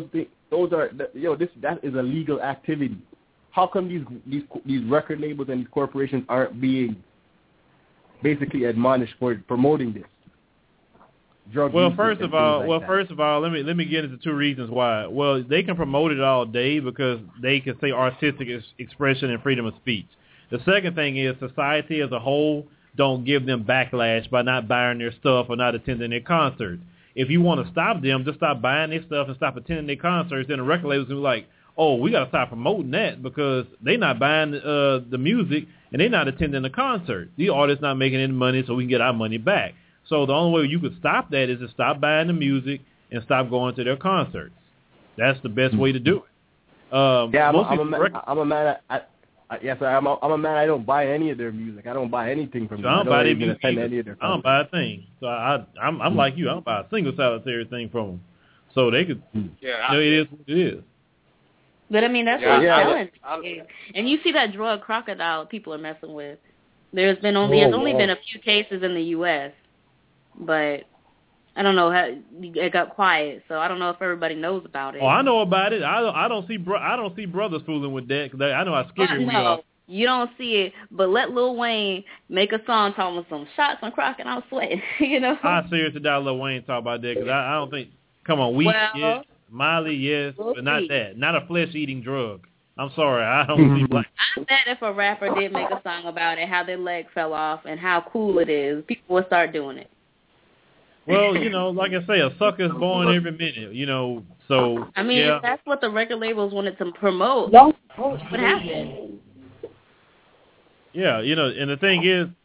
That is a legal activity. How come these record labels and these corporations aren't being basically admonished for promoting this? First of all, let me get into 2 reasons why. Well, they can promote it all day because they can say artistic expression and freedom of speech. The second thing is society as a whole don't give them backlash by not buying their stuff or not attending their concerts. If you want to stop them, just stop buying their stuff and stop attending their concerts. Then the record labels will be like, oh, we got to stop promoting that because they're not buying the music and they're not attending the concert. The artist's not making any money, so we can get our money back. So the only way you could stop that is to stop buying the music and stop going to their concerts. That's the best way to do it. I'm a man. I don't buy any of their music. I don't buy anything from them. I don't buy even attend any of their concerts. I don't buy a thing. So I'm like you. I don't buy a single solitary thing from them. So they could. Yeah, it is what it is. But I mean, that's what I'm telling. And you see that drug crocodile people are messing with. There's only been a few cases in the U.S., but I don't know how it got quiet. So I don't know if everybody knows about it. Oh, I know about it. I don't see brothers fooling with that because I know how scary we are. You don't see it, but let Lil Wayne make a song talking about some shots on crack and I'm sweating. You know. I seriously doubt Lil Wayne talk about that because I don't think. Come on, yes, Miley, yes, but not that. Not a flesh-eating drug. I'm sorry, I don't see black. I bet if a rapper did make a song about it, how their leg fell off and how cool it is, people would start doing it. Well, you know, like I say, a sucker's born every minute, you know, so. I mean, if that's what the record labels wanted to promote, what happened? Yeah, you know, and the thing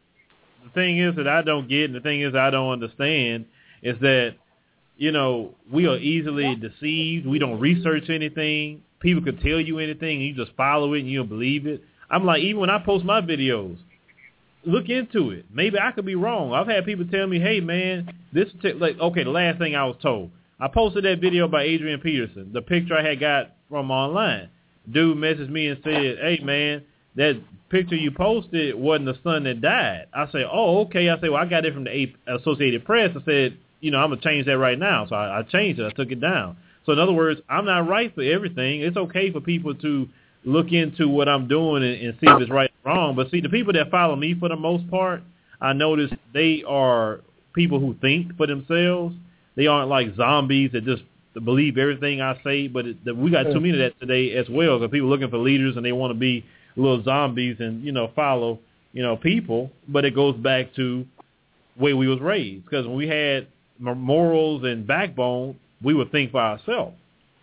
is that I don't get, and the thing is I don't understand, is that, you know, we are easily deceived. We don't research anything. People could tell you anything, and you just follow it, and you don't believe it. I'm like, even when I post my videos, look into it. Maybe I could be wrong. I've had people tell me, hey, man, the last thing I was told. I posted that video by Adrian Peterson, the picture I had got from online. Dude messaged me and said, hey, man, that picture you posted wasn't the son that died. I said, oh, okay. I said, well, I got it from the Associated Press. I said, you know, I'm going to change that right now. So I changed it. I took it down. So in other words, I'm not right for everything. It's okay for people to look into what I'm doing and see if it's right or wrong. But see, the people that follow me for the most part, I notice they are people who think for themselves. They aren't like zombies that just believe everything I say. But we got too many of that today as well. Because people looking for leaders and they want to be little zombies and, you know, follow, you know, people. But it goes back to the way we was raised. Because when we had morals and backbone, we would think for ourselves.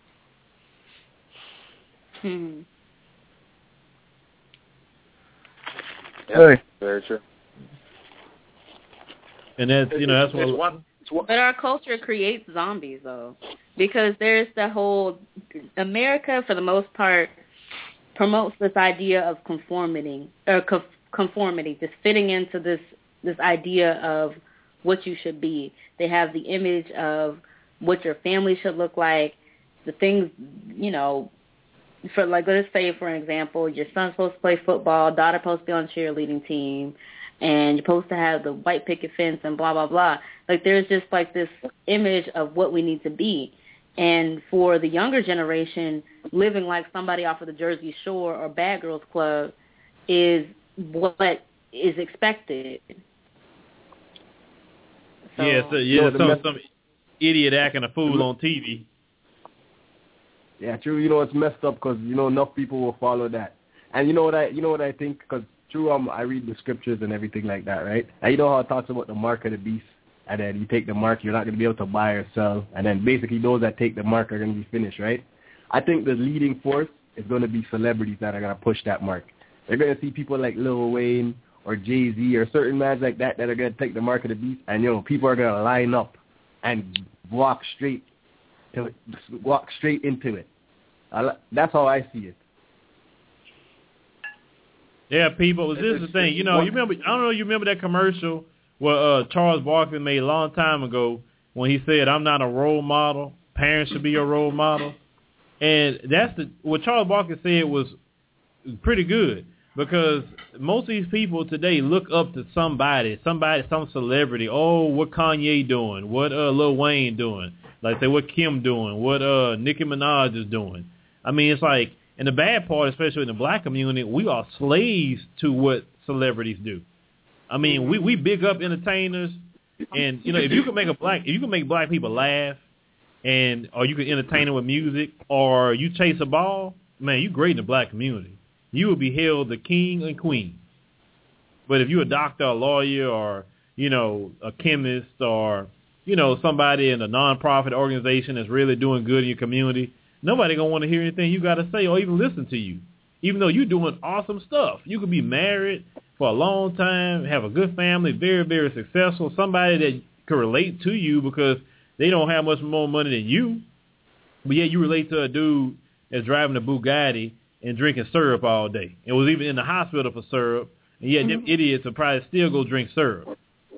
Yeah, very true. And that's, you know, that's what. But our culture creates zombies, though, because there's the whole America, for the most part, promotes this idea of conformity, just fitting into this idea of what you should be. They have the image of what your family should look like, the things, you know, for like, let's say, for example, your son's supposed to play football, daughter supposed to be on the cheerleading team, and you're supposed to have the white picket fence and blah, blah, blah. Like, there's just like this image of what we need to be. And for the younger generation, living like somebody off of the Jersey Shore or Bad Girls Club is what is expected. So, some idiot acting a fool on TV. Yeah, true. You know, it's messed up because, you know, enough people will follow that. And you know what I think? Because through I read the scriptures and everything like that, right? And you know how it talks about the mark of the beast, and then you take the mark, you're not going to be able to buy or sell, and then basically those that take the mark are going to be finished, right? I think the leading force is going to be celebrities that are going to push that mark. They're going to see people like Lil Wayne or Jay-Z or certain men like that are going to take the mark of the beast, and people are going to line up and walk straight into it. That's how I see it. Yeah, people. This is the thing. You remember? I don't know. You remember that commercial where Charles Barkley made a long time ago when he said, "I'm not a role model. Parents should be your role model." And that's what Charles Barkley said was pretty good, because most of these people today look up to some celebrity. Oh, what Kanye doing? What Lil Wayne doing? Like say what Kim doing? What Nicki Minaj is doing? I mean, it's like, and the bad part, especially in the black community, we are slaves to what celebrities do. I mean, we big up entertainers, and if you can make black people laugh, or you can entertain them with music, or you chase a ball, man, you great in the black community. You will be hailed the king and queen. But if you're a doctor, a lawyer, or a chemist, or somebody in a nonprofit organization that's really doing good in your community, nobody gonna want to hear anything you got to say or even listen to you, even though you're doing awesome stuff. You could be married for a long time, have a good family, very, very successful, somebody that could relate to you because they don't have much more money than you, but yet you relate to a dude that's driving a Bugatti and drinking syrup all day, and was even in the hospital for syrup, and yet them idiots will probably still go drink syrup.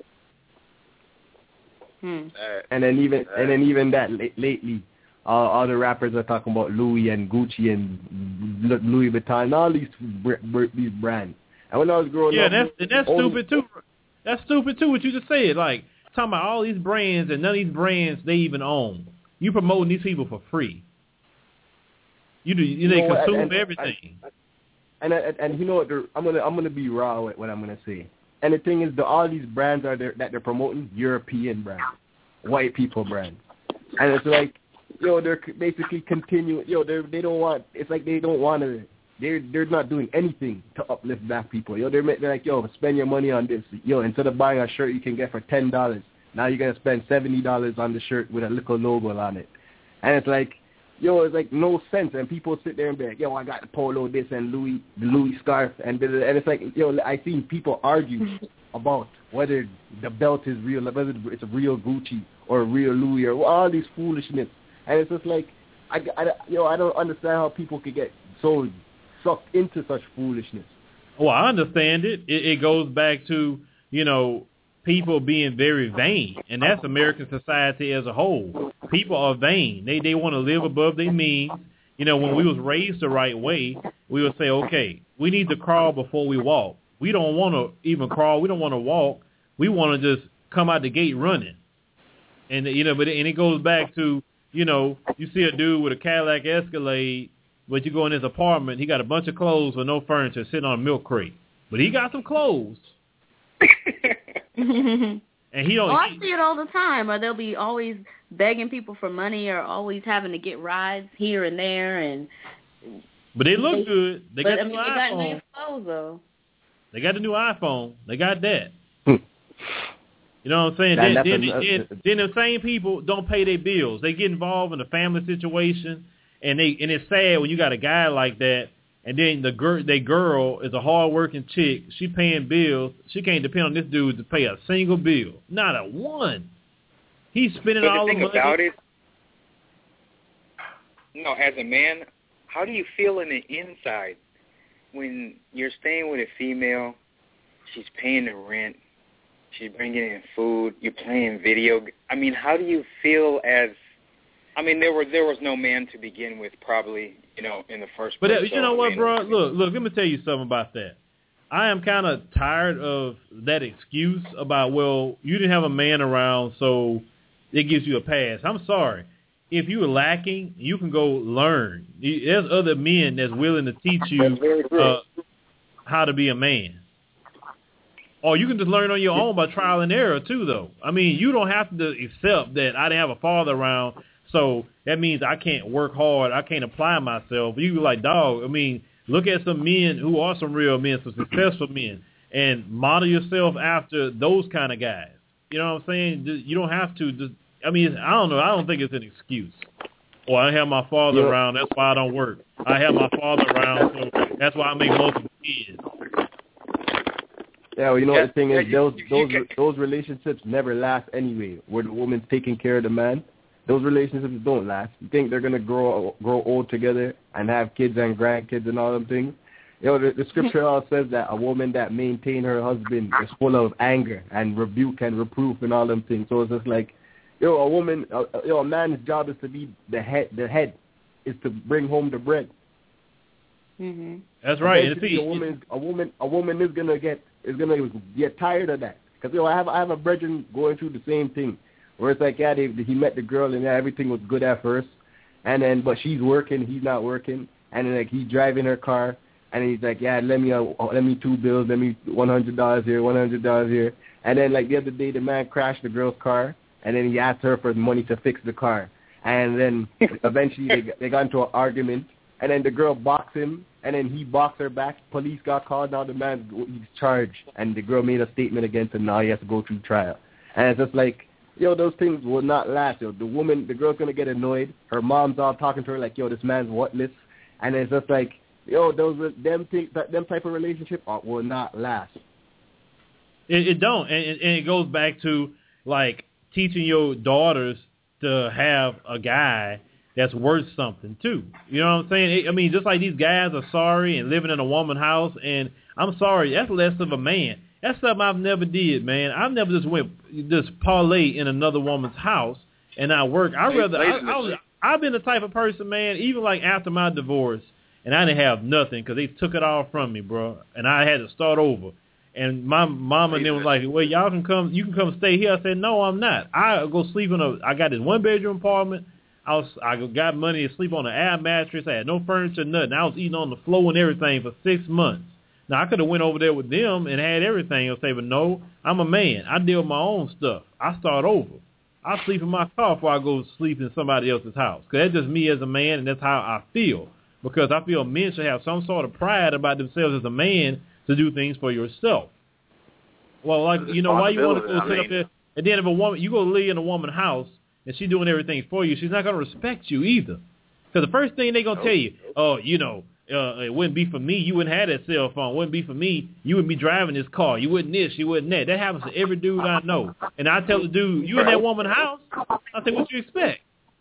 And then even that lately, all the rappers are talking about Louis and Gucci and Louis Vuitton and all these brands. And when I was growing up, that's stupid too. That's stupid too. What you just said, like talking about all these brands and none of these brands they even own. You promoting these people for free. They consume everything. And you know what? I'm gonna be raw with what I'm gonna say. And the thing is, all these brands that they're promoting, European brands, white people brands, and it's like, they're basically continuing. They don't want. It's like they don't want to. They're not doing anything to uplift black people. They're like, spend your money on this. Instead of buying a shirt you can get for $10, now you're gonna spend $70 on the shirt with a little logo on it, and it's like, it's like no sense. And people sit there and be like, I got the polo this and the Louis scarf and it's like, I seen people argue about whether the belt is real, whether it's a real Gucci or a real Louis or all these foolishness. And it's just like, I don't understand how people could get so sucked into such foolishness. Well, I understand it. It goes back to, people being very vain, and that's American society as a whole. People are vain. They want to live above their means. When we was raised the right way, we would say, okay, we need to crawl before we walk. We don't want to even crawl. We don't want to walk. We want to just come out the gate running. And, but it goes back to, you see a dude with a Cadillac Escalade, but you go in his apartment, he got a bunch of clothes with no furniture sitting on a milk crate. But he got some clothes. And he don't. I see it all the time. Or they'll be always begging people for money, or always having to get rides here and there. But they look good. They got the new iPhone. iPhone. Got new clothes, though. They got the new iPhone. They got that. You know what I'm saying? Then the same people don't pay their bills. They get involved in a family situation, and it's sad when you got a guy like that. And then the girl is a hard-working chick. She paying bills. She can't depend on this dude to pay a single bill. Not a one. He's spending all the money. About it, as a man, how do you feel in the inside when you're staying with a female? She's paying the rent. She's bringing in food. You're playing video. I mean, how do you feel as? I mean, there was no man to begin with, probably, in the first place. But you know what, bro? Look, let me tell you something about that. I am kind of tired of that excuse about, well, you didn't have a man around, so it gives you a pass. I'm sorry. If you are lacking, you can go learn. There's other men that's willing to teach you how to be a man. Or you can just learn on your own by trial and error, too, though. I mean, you don't have to accept that I didn't have a father around, so that means I can't work hard. I can't apply myself. You be like, dog, I mean, Look at some men who are some real men, some successful men, and model yourself after those kind of guys. You know what I'm saying? You don't have to just, I mean, I don't know. I don't think it's an excuse. Or I have my father around, that's why I don't work. I have my father around, so that's why I make multiple kids. Yeah, well, you know the thing is, those relationships never last anyway, where the woman's taking care of the man. Those relationships don't last. You think they're going to grow old together and have kids and grandkids and all them things? You know, the scripture all says that a woman that maintains her husband is full of anger and rebuke and reproof and all them things. So it's just like, a man's job is to be the head. The head is to bring home the bread. Mm-hmm. That's right. A woman is gonna get tired of that, because I have a brethren going through the same thing, where it's like, he met the girl and everything was good at first, and then but she's working, he's not working, and then like he's driving her car, and he's like, let me $2 bills, let me $100 here, $100 here, and then like the other day the man crashed the girl's car. And then he asked her for money to fix the car. And then eventually they got into an argument. And then the girl boxed him. And then he boxed her back. Police got called. Now the man, he's charged. And the girl made a statement against him. Now he has to go through trial. And it's just like, those things will not last. The girl's going to get annoyed. Her mom's all talking to her like, this man's worthless. them type of relationship will not last. It don't. And it goes back to, like, teaching your daughters to have a guy that's worth something too. You know what I'm saying? I mean, just like these guys are sorry and living in a woman's house, and I'm sorry, that's less of a man. That's something I've never did, man. I've never just parlay in another woman's house and I work. I've been the type of person, man, even like after my divorce, and I didn't have nothing because they took it all from me, bro, and I had to start over. And my mama and them was like, well, you can come stay here. I said, no, I'm not. I go sleep I got this 1-bedroom apartment. I got money to sleep on an air mattress. I had no furniture, nothing. I was eating on the floor and everything for 6 months. Now, I could have went over there with them and had everything. I'll say, but no, I'm a man. I deal with my own stuff. I start over. I sleep in my car before I go sleep in somebody else's house. Because that's just me as a man, and that's how I feel. Because I feel men should have some sort of pride about themselves as a man to do things for yourself. Well, like, why you want to go sit up there, and then if you go live in a woman's house, and she's doing everything for you, she's not going to respect you either. Because the first thing they're going to tell you, it wouldn't be for me, you wouldn't have that cell phone. It wouldn't be for me, you wouldn't be driving this car. You wouldn't this, you wouldn't that. That happens to every dude I know. And I tell the dude, you in that woman's house? I say, what you expect?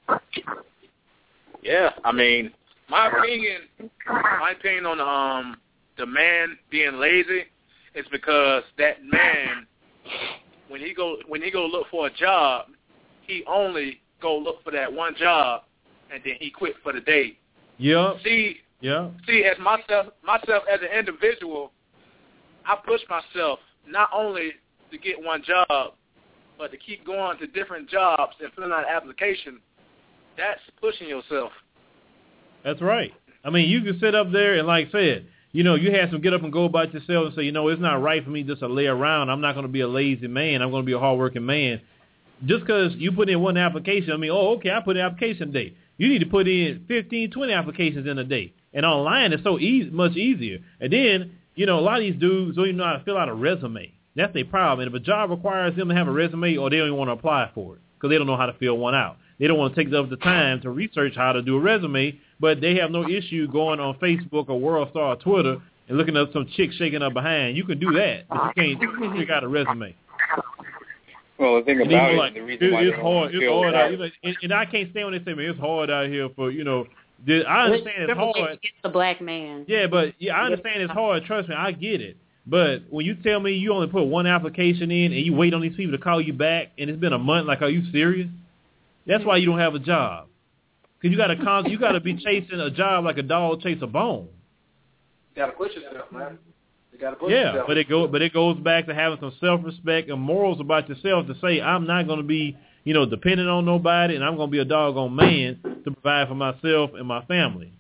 Yeah, I mean, my opinion on the man being lazy is because that man, when he go look for a job, he only go look for that one job, and then he quit for the day. Yeah. See, as myself as an individual, I push myself not only to get one job, but to keep going to different jobs and filling out applications. That's pushing yourself. That's right. I mean, you can sit up there and, like I said, you have some get up and go about yourself and say, it's not right for me just to lay around. I'm not going to be a lazy man. I'm going to be a hardworking man. Just because you put in one application, I put in application day. You need to put in 15, 20 applications in a day. And online, it's so much easier. And then, a lot of these dudes don't even know how to fill out a resume. That's their problem. And if a job requires them to have a resume, or they don't even want to apply for it because they don't know how to fill one out. They don't want to take the time to research how to do a resume, but they have no issue going on Facebook or WorldStar or Twitter and looking up some chick shaking up behind. You can do that, but you can't pick out a resume. Well, the thing about it, the reason why it's hard out here. And I can't stand when they say, man, it's hard out here for, I understand it's hard. Against the black man. Yeah, but I understand it's hard. Trust me, I get it. But when you tell me you only put one application in and you wait on these people to call you back and it's been a month, like, are you serious? That's why you don't have a job. Because you got to be chasing a job like a dog chase a bone. You got to push yourself, man. Yeah, but it goes back to having some self-respect and morals about yourself to say, I'm not going to be, dependent on nobody, and I'm going to be a doggone man to provide for myself and my family.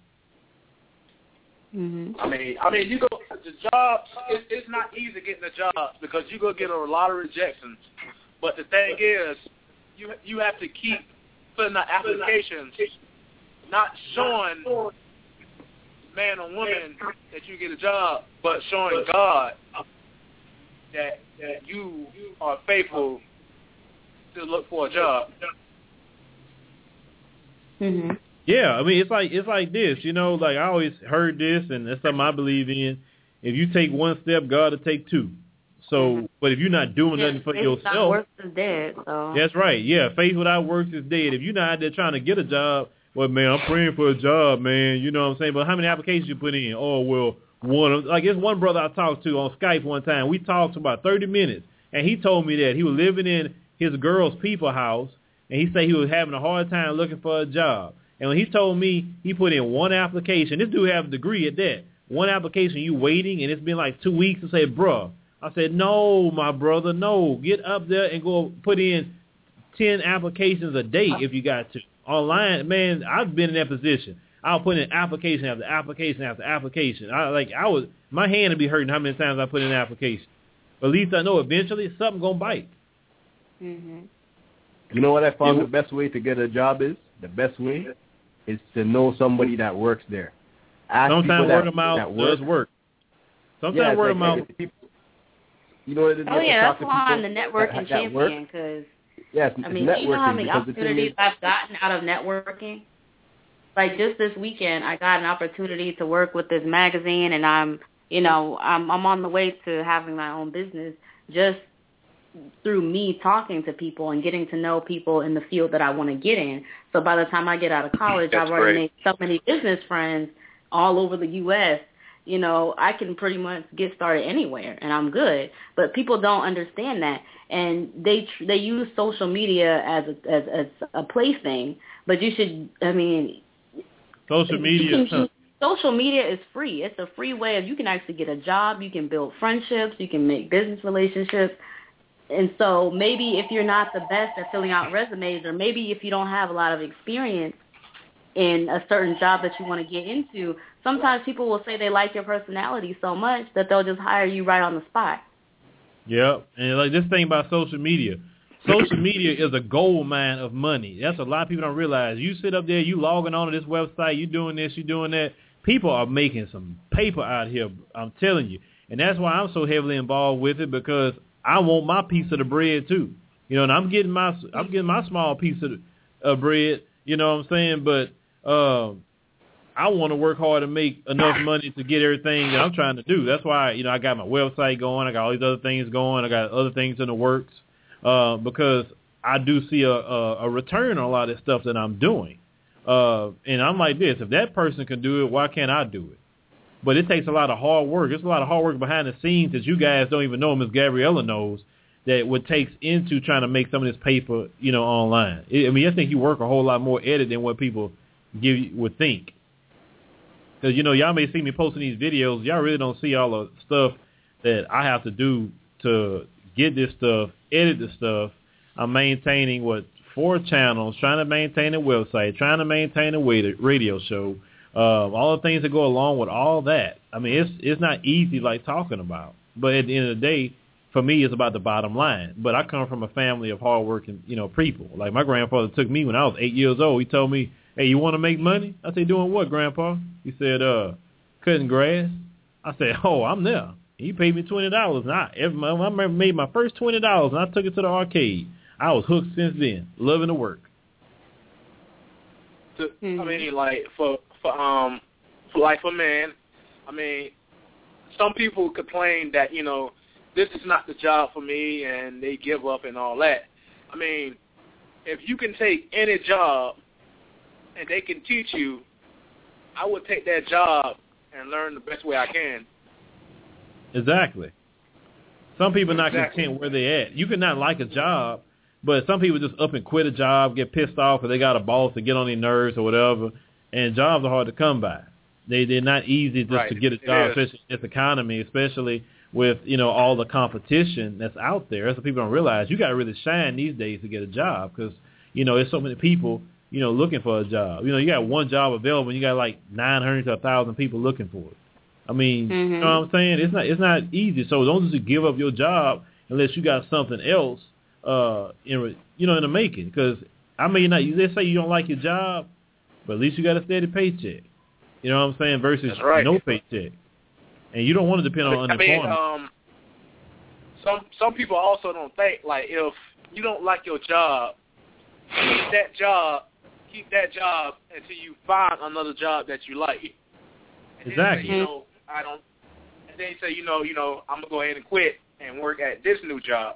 Mm-hmm. I mean, you go the jobs. It's not easy getting a job because you go get a lot of rejections. But the thing is, you have to keep filling out applications, not showing man or woman that you get a job, but showing God that you are faithful to look for a job. Mhm. Yeah, I mean it's like this, like I always heard this, and that's something I believe in. If you take one step, God will take two. So, but if you're not doing nothing for faith yourself, without works is dead. So that's right. Yeah, faith without works is dead. If you're not out there trying to get a job, well, man, I'm praying for a job, man. You know what I'm saying? But how many applications you put in? Oh, well, it's one brother I talked to on Skype one time. We talked for about 30 minutes, and he told me that he was living in his girl's people house, and he said he was having a hard time looking for a job. And when he told me he put in one application, this dude have a degree at that. One application, you waiting, and it's been like 2 weeks to say, bruh. I said, no, my brother, no. Get up there and go put in 10 applications a day if you got to. Online, man, I've been in that position. I'll put in application after application after application. My hand would be hurting how many times I put in an application. But at least I know eventually something going to bite. Mhm. You know what I found the best way to get a job is? The best way is to know somebody that works there. Sometimes word of mouth does work. Sometimes word of mouth. You know what it is? Oh yeah, that's why I'm the networking champion. Because yes, I mean, you know how many opportunities I've gotten out of networking? Like just this weekend, I got an opportunity to work with this magazine, and I'm on the way to having my own business just through me talking to people and getting to know people in the field that I want to get in. So by the time I get out of college, I've already made so many business friends all over the U.S. I can pretty much get started anywhere, and I'm good. But people don't understand that, and they use social media as a plaything. But you should, social media. Social media is free. It's a free way of you can actually get a job, you can build friendships, you can make business relationships. And so maybe if you're not the best at filling out resumes, or maybe if you don't have a lot of experience in a certain job that you want to get into, sometimes people will say they like your personality so much that they'll just hire you right on the spot. Yep. And like this thing about social media is a gold mine of money. That's a lot of people don't realize. You sit up there, you logging on to this website, you doing this, you doing that. People are making some paper out here, I'm telling you. And that's why I'm so heavily involved with it, because I want my piece of the bread too. And I'm getting my small piece of bread, you know what I'm saying? But I want to work hard to make enough money to get everything that I'm trying to do. That's why, I got my website going. I got all these other things going. I got other things in the works because I do see a return on a lot of this stuff that I'm doing. And I'm like this, if that person can do it, why can't I do it? But it takes a lot of hard work. There's a lot of hard work behind the scenes that you guys don't even know, Ms. Gabriella knows, that what takes into trying to make some of this paper, online. I think you work a whole lot more at it than what people would think. Because, y'all may see me posting these videos. Y'all really don't see all the stuff that I have to do to get this stuff, edit the stuff. I'm maintaining, 4 channels, trying to maintain a website, trying to maintain a radio show, all the things that go along with all that. It's not easy like talking about. But at the end of the day, for me, it's about the bottom line. But I come from a family of hardworking, people. Like my grandfather took me when I was 8 years old. He told me, hey, you want to make money? I said, doing what, Grandpa? He said, cutting grass. I said, oh, I'm there. He paid me $20. And I made my first $20, and I took it to the arcade. I was hooked since then, loving the work. For men, some people complain that, this is not the job for me, and they give up and all that. If you can take any job and they can teach you, I would take that job and learn the best way I can. Exactly. Some people not content where they at. You can not like a job, but some people just up and quit a job, get pissed off because they got a boss to get on their nerves or whatever, and jobs are hard to come by. They're not easy just to get a job, especially in this economy, especially with, all the competition that's out there. That's what people don't realize. You got to really shine these days to get a job because, there's so many people, looking for a job. You got one job available and you got like 900 to 1,000 people looking for it. You know what I'm saying? It's not easy. So don't just give up your job unless you got something else, in the making. Because let's say you don't like your job, but at least you got a steady paycheck. You know what I'm saying? Versus right. no paycheck. And you don't want to depend on unemployment. Some people also don't think, like, if you don't like your job, keep that job until you find another job that you like. And Exactly. Then say, I don't. And then say, I'm gonna go ahead and quit and work at this new job.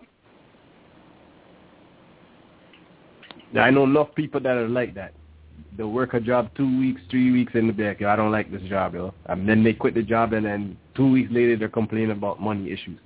I know enough people that are like that. They'll work a job 2 weeks, 3 weeks in the back. I don't like this job, And then they quit the job, and then 2 weeks later they're complaining about money issues.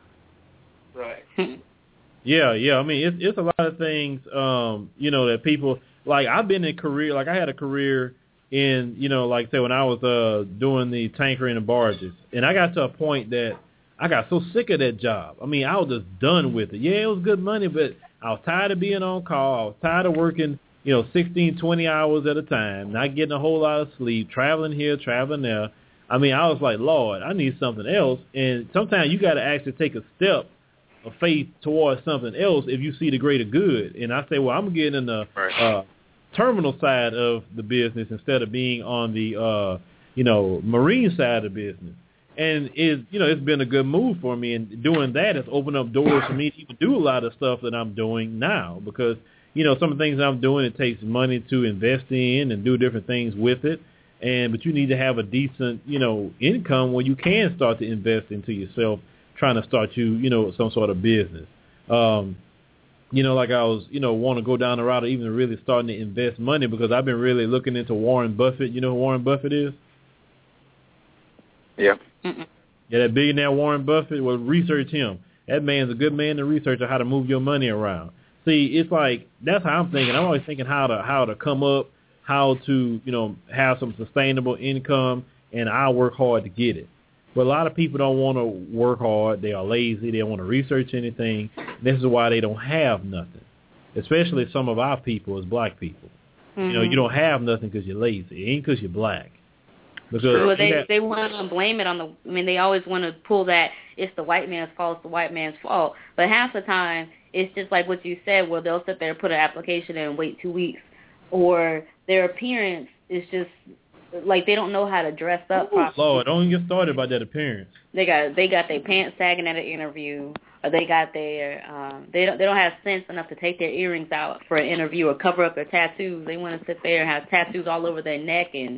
Right. Yeah. I mean, it's a lot of things, that people, like, I've been in career, like I had a career in, like say when I was doing the tankering and barges, and I got to a point that I got so sick of that job. I mean, I was just done with it. Yeah, it was good money, but I was tired of being on call. I was tired of working, 16, 20 hours at a time, not getting a whole lot of sleep, traveling here, traveling there. I mean, I was like, Lord, I need something else. And sometimes you got to actually take a step of faith towards something else if you see the greater good. And I say, well, I'm getting in the terminal side of the business instead of being on the, marine side of the business. And it's been a good move for me. And doing that has opened up doors for me to even do a lot of stuff that I'm doing now because, some of the things I'm doing, it takes money to invest in and do different things with it. But you need to have a decent, income where you can start to invest into yourself, trying to start some sort of business. Like I was, want to go down the route of even really starting to invest money because I've been really looking into Warren Buffett. You know who Warren Buffett is? Yeah. Mm-mm. Yeah, that billionaire Warren Buffett. Well, research him. That man's a good man to research on how to move your money around. See, it's like that's how I'm thinking. I'm always thinking how to come up, how to have some sustainable income, and I work hard to get it. But a lot of people don't want to work hard. They are lazy. They don't want to research anything. This is why they don't have nothing, especially some of our people as black people. Mm-hmm. You don't have nothing because you're lazy. It ain't because you're black. Because they want to blame it on they always want to pull that it's the white man's fault, it's the white man's fault. But half the time, it's just like what you said, where they'll sit there and put an application in and wait 2 weeks. Or their appearance is just like they don't know how to dress up properly. Lord, don't even get started about that appearance. They got their pants sagging at an interview, or they got their they don't have sense enough to take their earrings out for an interview or cover up their tattoos. They want to sit there and have tattoos all over their neck and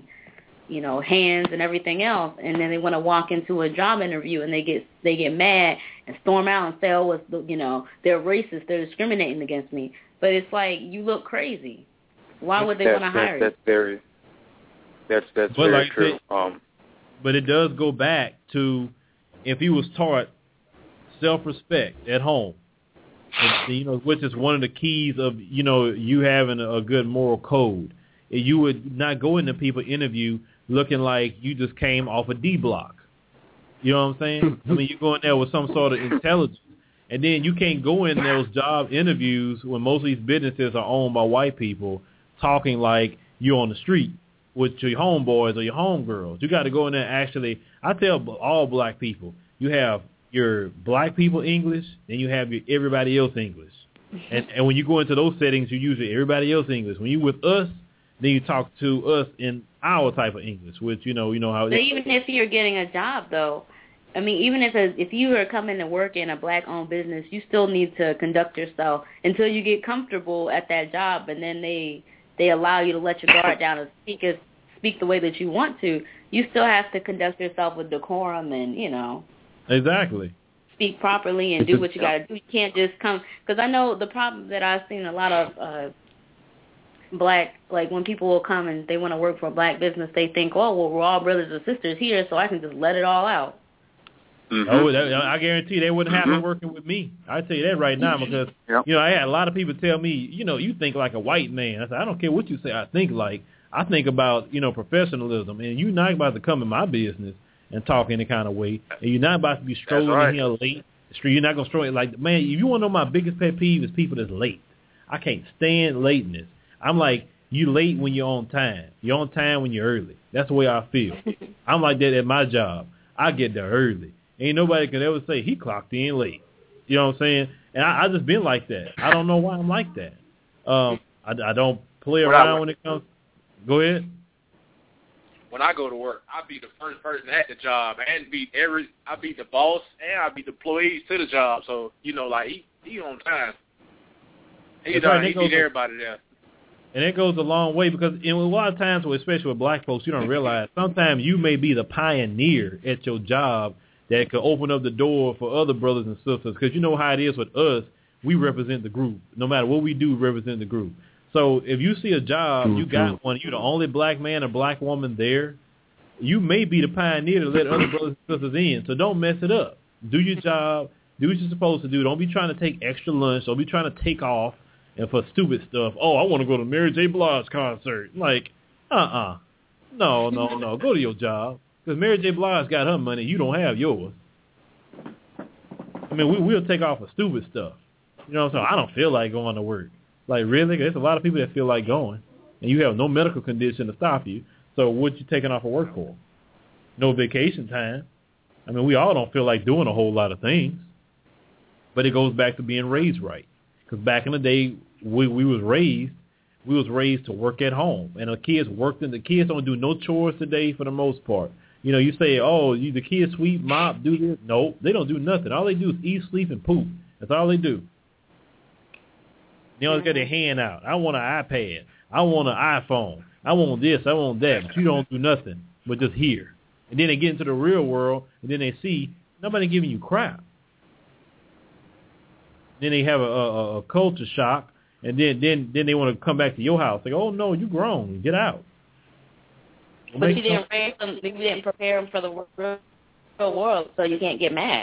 hands and everything else, and then they want to walk into a job interview and they get mad and storm out and say, oh, they're racist, they're discriminating against me. But it's like, you look crazy. Why would they want to hire you? That's very true. But it does go back to if he was taught self-respect at home, which is one of the keys of you having a good moral code. You would not go into people's interview looking like you just came off a D block. You know what I'm saying? I mean, you go in there with some sort of intelligence, and then you can't go in those job interviews when most of these businesses are owned by white people talking like you're on the street with your homeboys or your homegirls. You got to go in there and actually, I tell all black people, you have your black people English, then you have your everybody else English. And when you go into those settings, you use your everybody else English. When you with us, then you talk to us in our type of English, which you know how. But even if you're getting a job, though, I mean, even if you are coming to work in a black-owned business, you still need to conduct yourself until you get comfortable at that job, and then they allow you to let your guard down and speak the way that you want to. You still have to conduct yourself with decorum and exactly speak properly and do what you got to do. You can't just come, because I know the problem that I've seen a lot of. Black, like when people will come and they want to work for a black business, they think, oh, well, we're all brothers and sisters here, so I can just let it all out. Mm-hmm. Oh, I guarantee they wouldn't happen working with me. I tell you that right now because, I had a lot of people tell me, you think like a white man. I said, I don't care what you say I think like. I think about, professionalism, and you're not about to come in my business and talk any kind of way, and you're not about to be strolling in here late. You're not going to stroll like, man, if you want to know my biggest pet peeve is people that's late. I can't stand lateness. I'm like, you late when you're on time. You're on time when you're early. That's the way I feel. I'm like that at my job. I get there early. Ain't nobody can ever say he clocked in late. You know what I'm saying? And I just been like that. I don't know why I'm like that. I don't play around when it comes. Go ahead. when I go to work, I be the first person at the job and I be the boss and I be the employees to the job. So, like he on time. He beat everybody there. And it goes a long way because a lot of times, especially with black folks, you don't realize sometimes you may be the pioneer at your job that could open up the door for other brothers and sisters. Because you know how it is with us, we represent the group. No matter what we do, we represent the group. So if you see a job, you got one, you're the only black man or black woman there, you may be the pioneer to let other brothers and sisters in. So don't mess it up. Do your job. Do what you're supposed to do. Don't be trying to take extra lunch. Don't be trying to take off. And for stupid stuff, I want to go to Mary J. Blige concert. Like, No. Go to your job. Because Mary J. Blige got her money. You don't have yours. I mean, we'll take off for stupid stuff. You know what I'm saying? I don't feel like going to work. Like, really? There's a lot of people that feel like going. And you have no medical condition to stop you. So what you taking off of work for? No vacation time. I mean, we all don't feel like doing a whole lot of things. But it goes back to being raised right. Because back in the day, we was raised to work at home, and the kids don't do no chores today for the most part. You say, the kids sweep, mop, do this. No, they don't do nothing. All they do is eat, sleep, and poop. That's all they do. They always got their hand out. I want an iPad. I want an iPhone. I want this. I want that. But you don't do nothing but just here. And then they get into the real world, and then they see nobody giving you crap. Then they have a culture shock, and then they want to come back to your house. Like, oh no, you grown, get out. But you didn't raise them. You didn't prepare them for the real world, so you can't get mad.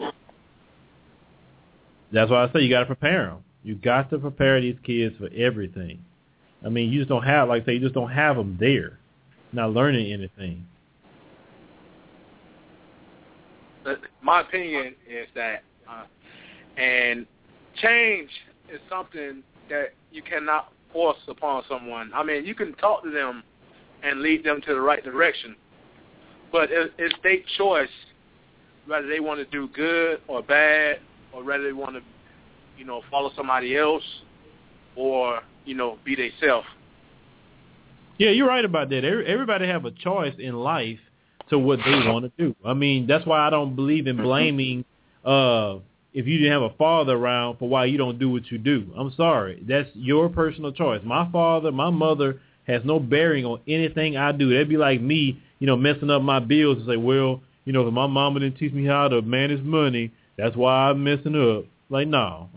That's why I say you got to prepare them. You got to prepare these kids for everything. I mean, you just don't have, like I say, you just don't have them there, not learning anything. My opinion is that, and change is something that you cannot force upon someone. I mean, you can talk to them and lead them to the right direction, but it's their choice whether they want to do good or bad, or whether they want to, follow somebody else or, be themselves. Yeah, you're right about that. Everybody have a choice in life to what they want to do. I mean, that's why I don't believe in blaming if you didn't have a father around for why you don't do what you do. I'm sorry. That's your personal choice. My father, my mother has no bearing on anything I do. That'd be like me, messing up my bills and say, well, if my mama didn't teach me how to manage money, that's why I'm messing up. Like, no,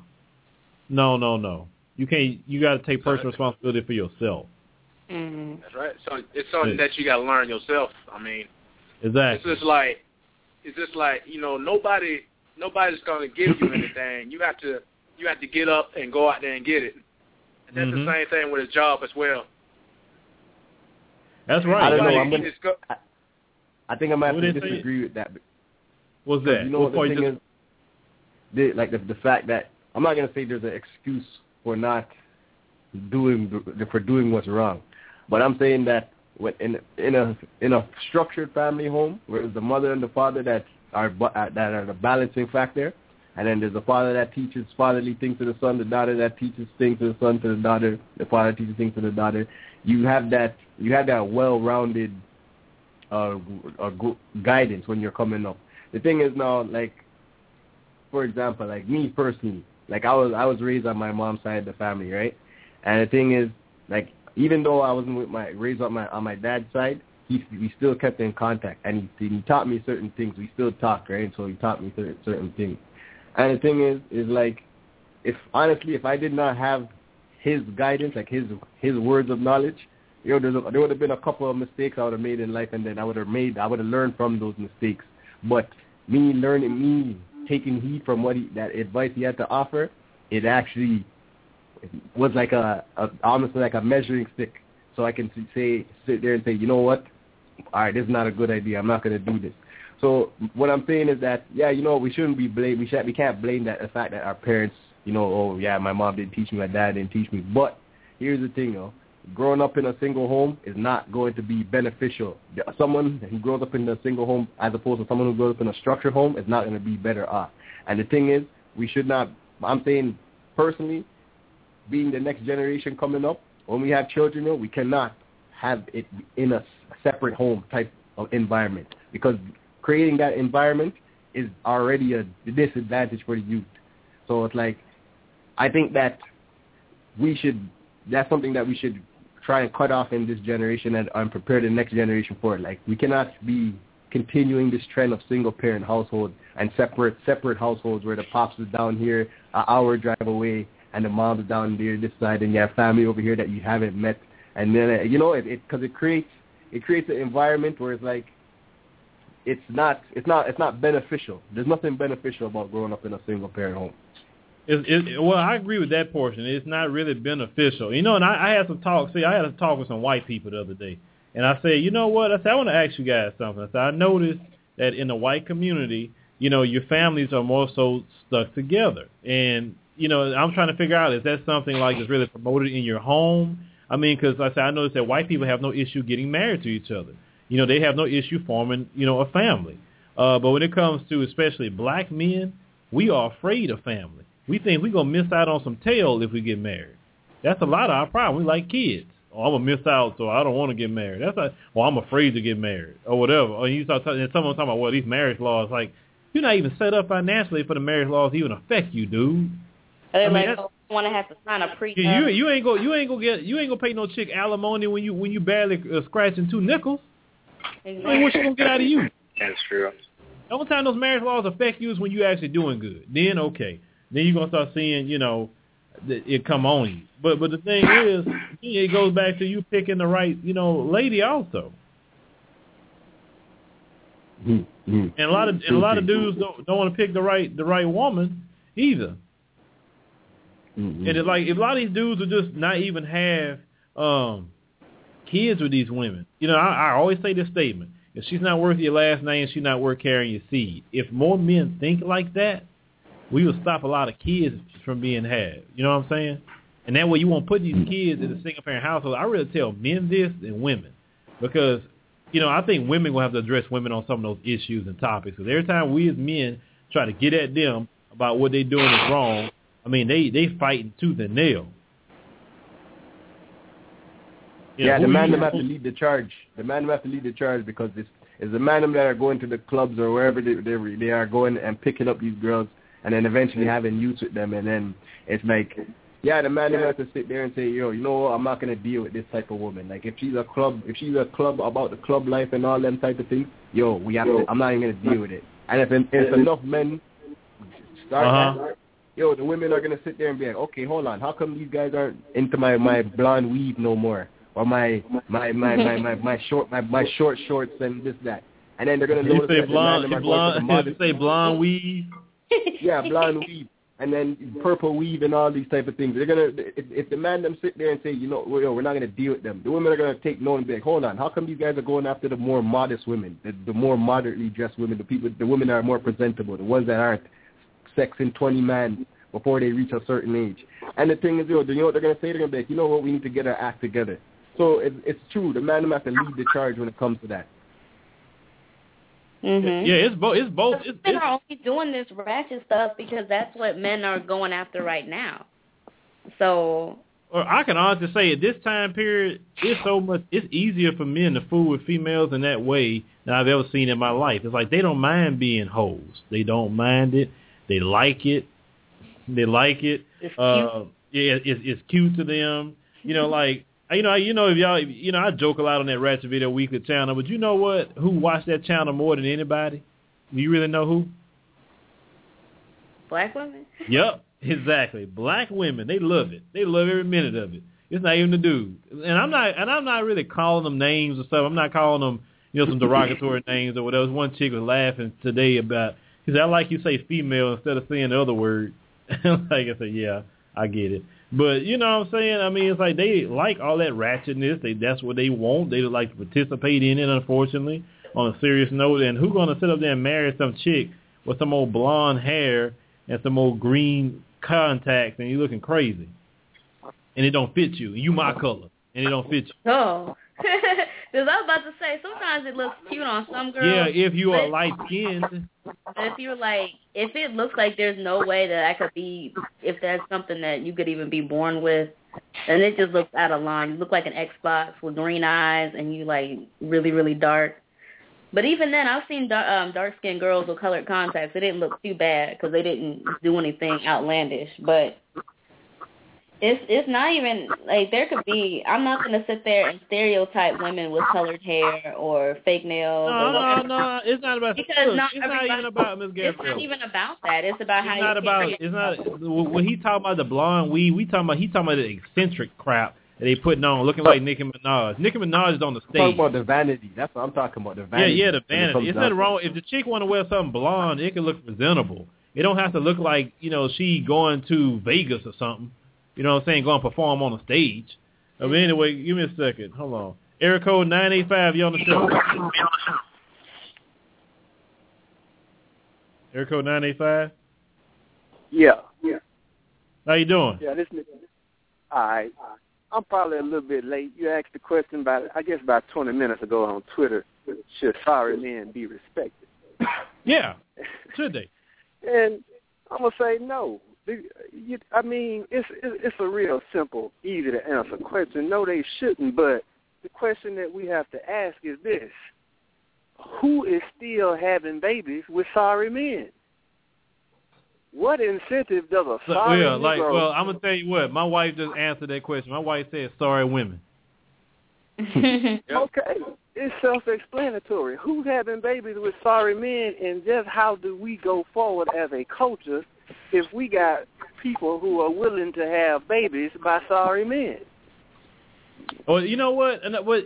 No. You can't. You got to take personal responsibility for yourself. Mm-hmm. That's right. So it's something that you got to learn yourself. I mean, exactly. It's just like nobody's going to give you anything. You have to get up and go out there and get it. And that's the same thing with a job as well. That's right. I don't know. I think I might have to disagree with that. What's that? You know what the thing is? The fact that I'm not going to say there's an excuse for not doing what's wrong, but I'm saying that in a structured family home, where it's the mother and the father that are the balancing factor, and then there's the father that teaches fatherly things to the son, the daughter that teaches things to the son, to the daughter, the father teaches things to the daughter. You have that well-rounded guidance when you're coming up. The thing is now, like, for example, like me personally, like I was raised on my mom's side of the family, right? And the thing is, like, even though I wasn't raised on my dad's side, we still kept in contact, and he taught me certain things. We still talk, right? So he taught me certain things. And the thing is like, if I did not have his guidance, like his words of knowledge, there would have been a couple of mistakes I would have made in life, and then I would have learned from those mistakes. But me taking heed from that advice he had to offer, it actually was like almost like a measuring stick. So I can sit there and say, you know what? All right, this is not a good idea. I'm not going to do this. So what I'm saying is that, we shouldn't be blamed. We can't blame the fact that our parents, my mom didn't teach me, my dad didn't teach me. But here's the thing, though. Growing up in a single home is not going to be beneficial. Someone who grows up in a single home as opposed to someone who grows up in a structured home is not going to be better off. And the thing is, we should not, I'm saying personally, being the next generation coming up, when we have children, we cannot have it in a separate home type of environment, because creating that environment is already a disadvantage for the youth. So it's like, I think that that's something that we should try and cut off in this generation and prepare the next generation for it. Like, we cannot be continuing this trend of single-parent household and separate households where the pops is down here an hour drive away and the mom's down there this side, and you have family over here that you haven't met. And then, because it creates an environment where it's like, it's not beneficial. There's nothing beneficial about growing up in a single-parent home. Well, I agree with that portion. It's not really beneficial. And I had some talk. I had a talk with some white people the other day. And I said, you know what? I said, I want to ask you guys something. I said, I noticed that in the white community, your families are more so stuck together. And, I'm trying to figure out, is that something like that's really promoted in your home? I mean, because I said, I noticed that white people have no issue getting married to each other. They have no issue forming, a family. But when it comes to especially black men, we are afraid of family. We think we're going to miss out on some tail if we get married. That's a lot of our problem. We like kids. Oh, I'm going to miss out, so I don't want to get married. That's like, well, I'm afraid to get married or whatever. Or you start talking, and someone talking about, well, these marriage laws, like, you're not even set up financially for the marriage laws to even affect you, dude. They're want to have to sign a pre. You ain't gonna pay no chick alimony when you barely scratching 2 nickels. Exactly. I mean, what you gonna get out of you? That's true. The only time those marriage laws affect you is when you actually doing good. Then okay, then you're gonna start seeing it come on you. But the thing is, it goes back to you picking the right lady also. And a lot of dudes don't want to pick the right woman either. And it's like, if a lot of these dudes would just not even have kids with these women. I always say this statement: if she's not worth your last name, she's not worth carrying your seed. If more men think like that, we will stop a lot of kids from being had. You know what I'm saying? And that way you won't put these kids in a single-parent household. I really tell men this and women, because I think women will have to address women on some of those issues and topics. Because every time we as men try to get at them about what they're doing is wrong, I mean, they fighting tooth and nail. The man them have to lead the charge. The man them have to lead the charge, because it's the man them that are going to the clubs or wherever they are going and picking up these girls and then eventually having use with them. And then it's like, the man them has to sit there and say, yo, you know what, I'm not going to deal with this type of woman. Like, if she's a club about the club life and all them type of things, I'm not even going to deal with it. And if enough men start that, the women are going to sit there and be like, okay, hold on, how come these guys aren't into my blonde weave no more, or my short shorts and this, that? And then they're going to notice that you say blonde weave? Yeah, blonde weave, and then purple weave and all these type of things. They're going to, if the man them sit there and say, we're not going to deal with them, the women are going to take note and be like, hold on, how come these guys are going after the more modest women, the more moderately dressed women, the women that are more presentable, the ones that aren't sexing 20 men before they reach a certain age? And the thing is, you know what they're going to say? They're going to be like, you know what, we need to get our act together. So it's true. The man have to lead the charge when it comes to that. Mm-hmm. Yeah, it's both. Men are only doing this ratchet stuff because that's what men are going after right now. So, or I can honestly say at this time period, it's easier for men to fool with females in that way than I've ever seen in my life. It's like they don't mind being hoes. They don't mind it. They like it. It's cute. It's cute to them. Like, if y'all, I joke a lot on that Ratchet Video Weekly channel, but you know what? Who watched that channel more than anybody? Do you really know who? Black women? Yep, exactly. Black women. They love it. They love every minute of it. It's not even the dude. And I'm not really calling them names or stuff. I'm not calling them, some derogatory names or whatever. One chick was laughing today about, he said, I like you say female instead of saying the other word. Like I said, yeah, I get it. But you know what I'm saying? I mean, it's like they like all that ratchetness. That's what they want. They would like to participate in it, unfortunately, on a serious note. And who's going to sit up there and marry some chick with some old blonde hair and some old green contacts and you looking crazy? And it don't fit you. You my color. And it don't fit you. Oh. Because I was about to say, sometimes it looks cute on some girls. Yeah, if you are light-skinned. If it looks like there's no way that I could be, if that's something that you could even be born with, And it just looks out of line. You look like an Xbox with green eyes, and you like really, really dark. But even then, I've seen dark-skinned girls with colored contacts. It didn't look too bad because they didn't do anything outlandish. But it's not even, like, there could be, I'm not going to sit there and stereotype women with colored hair or fake nails. No, it's not about, because look, not it's not even about Ms. Gabrielle. It's not even about that. It's about it's how not you about, it's not, when he talking about the blonde weave, he's talking about the eccentric crap that they putting on, looking like Nicki Minaj. Nicki Minaj is on the stage. Talking about the vanity. That's what I'm talking about, the vanity. Yeah, the vanity. It's nothing wrong. If the chick want to wear something blonde, it can look presentable. It don't have to look like, she going to Vegas or something. You know what I'm saying? Going to perform on the stage. But anyway, give me a second. Hold on. Area code 985, you on the show. Area code 985? Yeah. How you doing? Yeah, this nigga. All right. I'm probably a little bit late. You asked the question about 20 minutes ago on Twitter. Should sorry men be respected? Yeah. Should they? And I'm going to say no. I mean, it's a real simple, easy to answer question. No, they shouldn't, but the question that we have to ask is this. Who is still having babies with sorry men? What incentive does a sorry Negro... Well, I'm going to tell you what. My wife just answered that question. My wife said sorry women. Okay. It's self-explanatory. Who's having babies with sorry men, and just how do we go forward as a culture if we got people who are willing to have babies by sorry men? Well, you know what?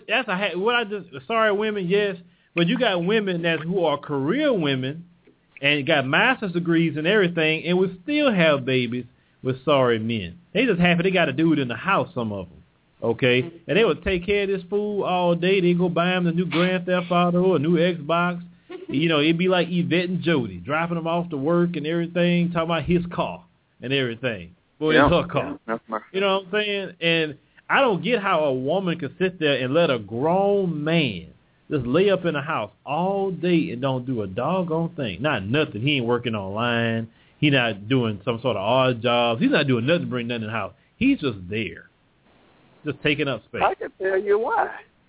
Sorry women, yes, but you got women who are career women and got master's degrees and everything, and would still have babies with sorry men. They just happy they got a dude in the house, some of them. Okay? And they would take care of this fool all day. They go buy him the new Grand Theft Auto, a new Xbox. It'd be like Yvette and Jody, dropping him off to work and everything, talking about his car and everything. Well, it's her car. You know what I'm saying? And I don't get how a woman could sit there and let a grown man just lay up in the house all day and don't do a doggone thing. Not nothing. He ain't working online. He not doing some sort of odd jobs. He's not doing nothing to bring nothing in the house. He's just there, just taking up space. I can tell you why.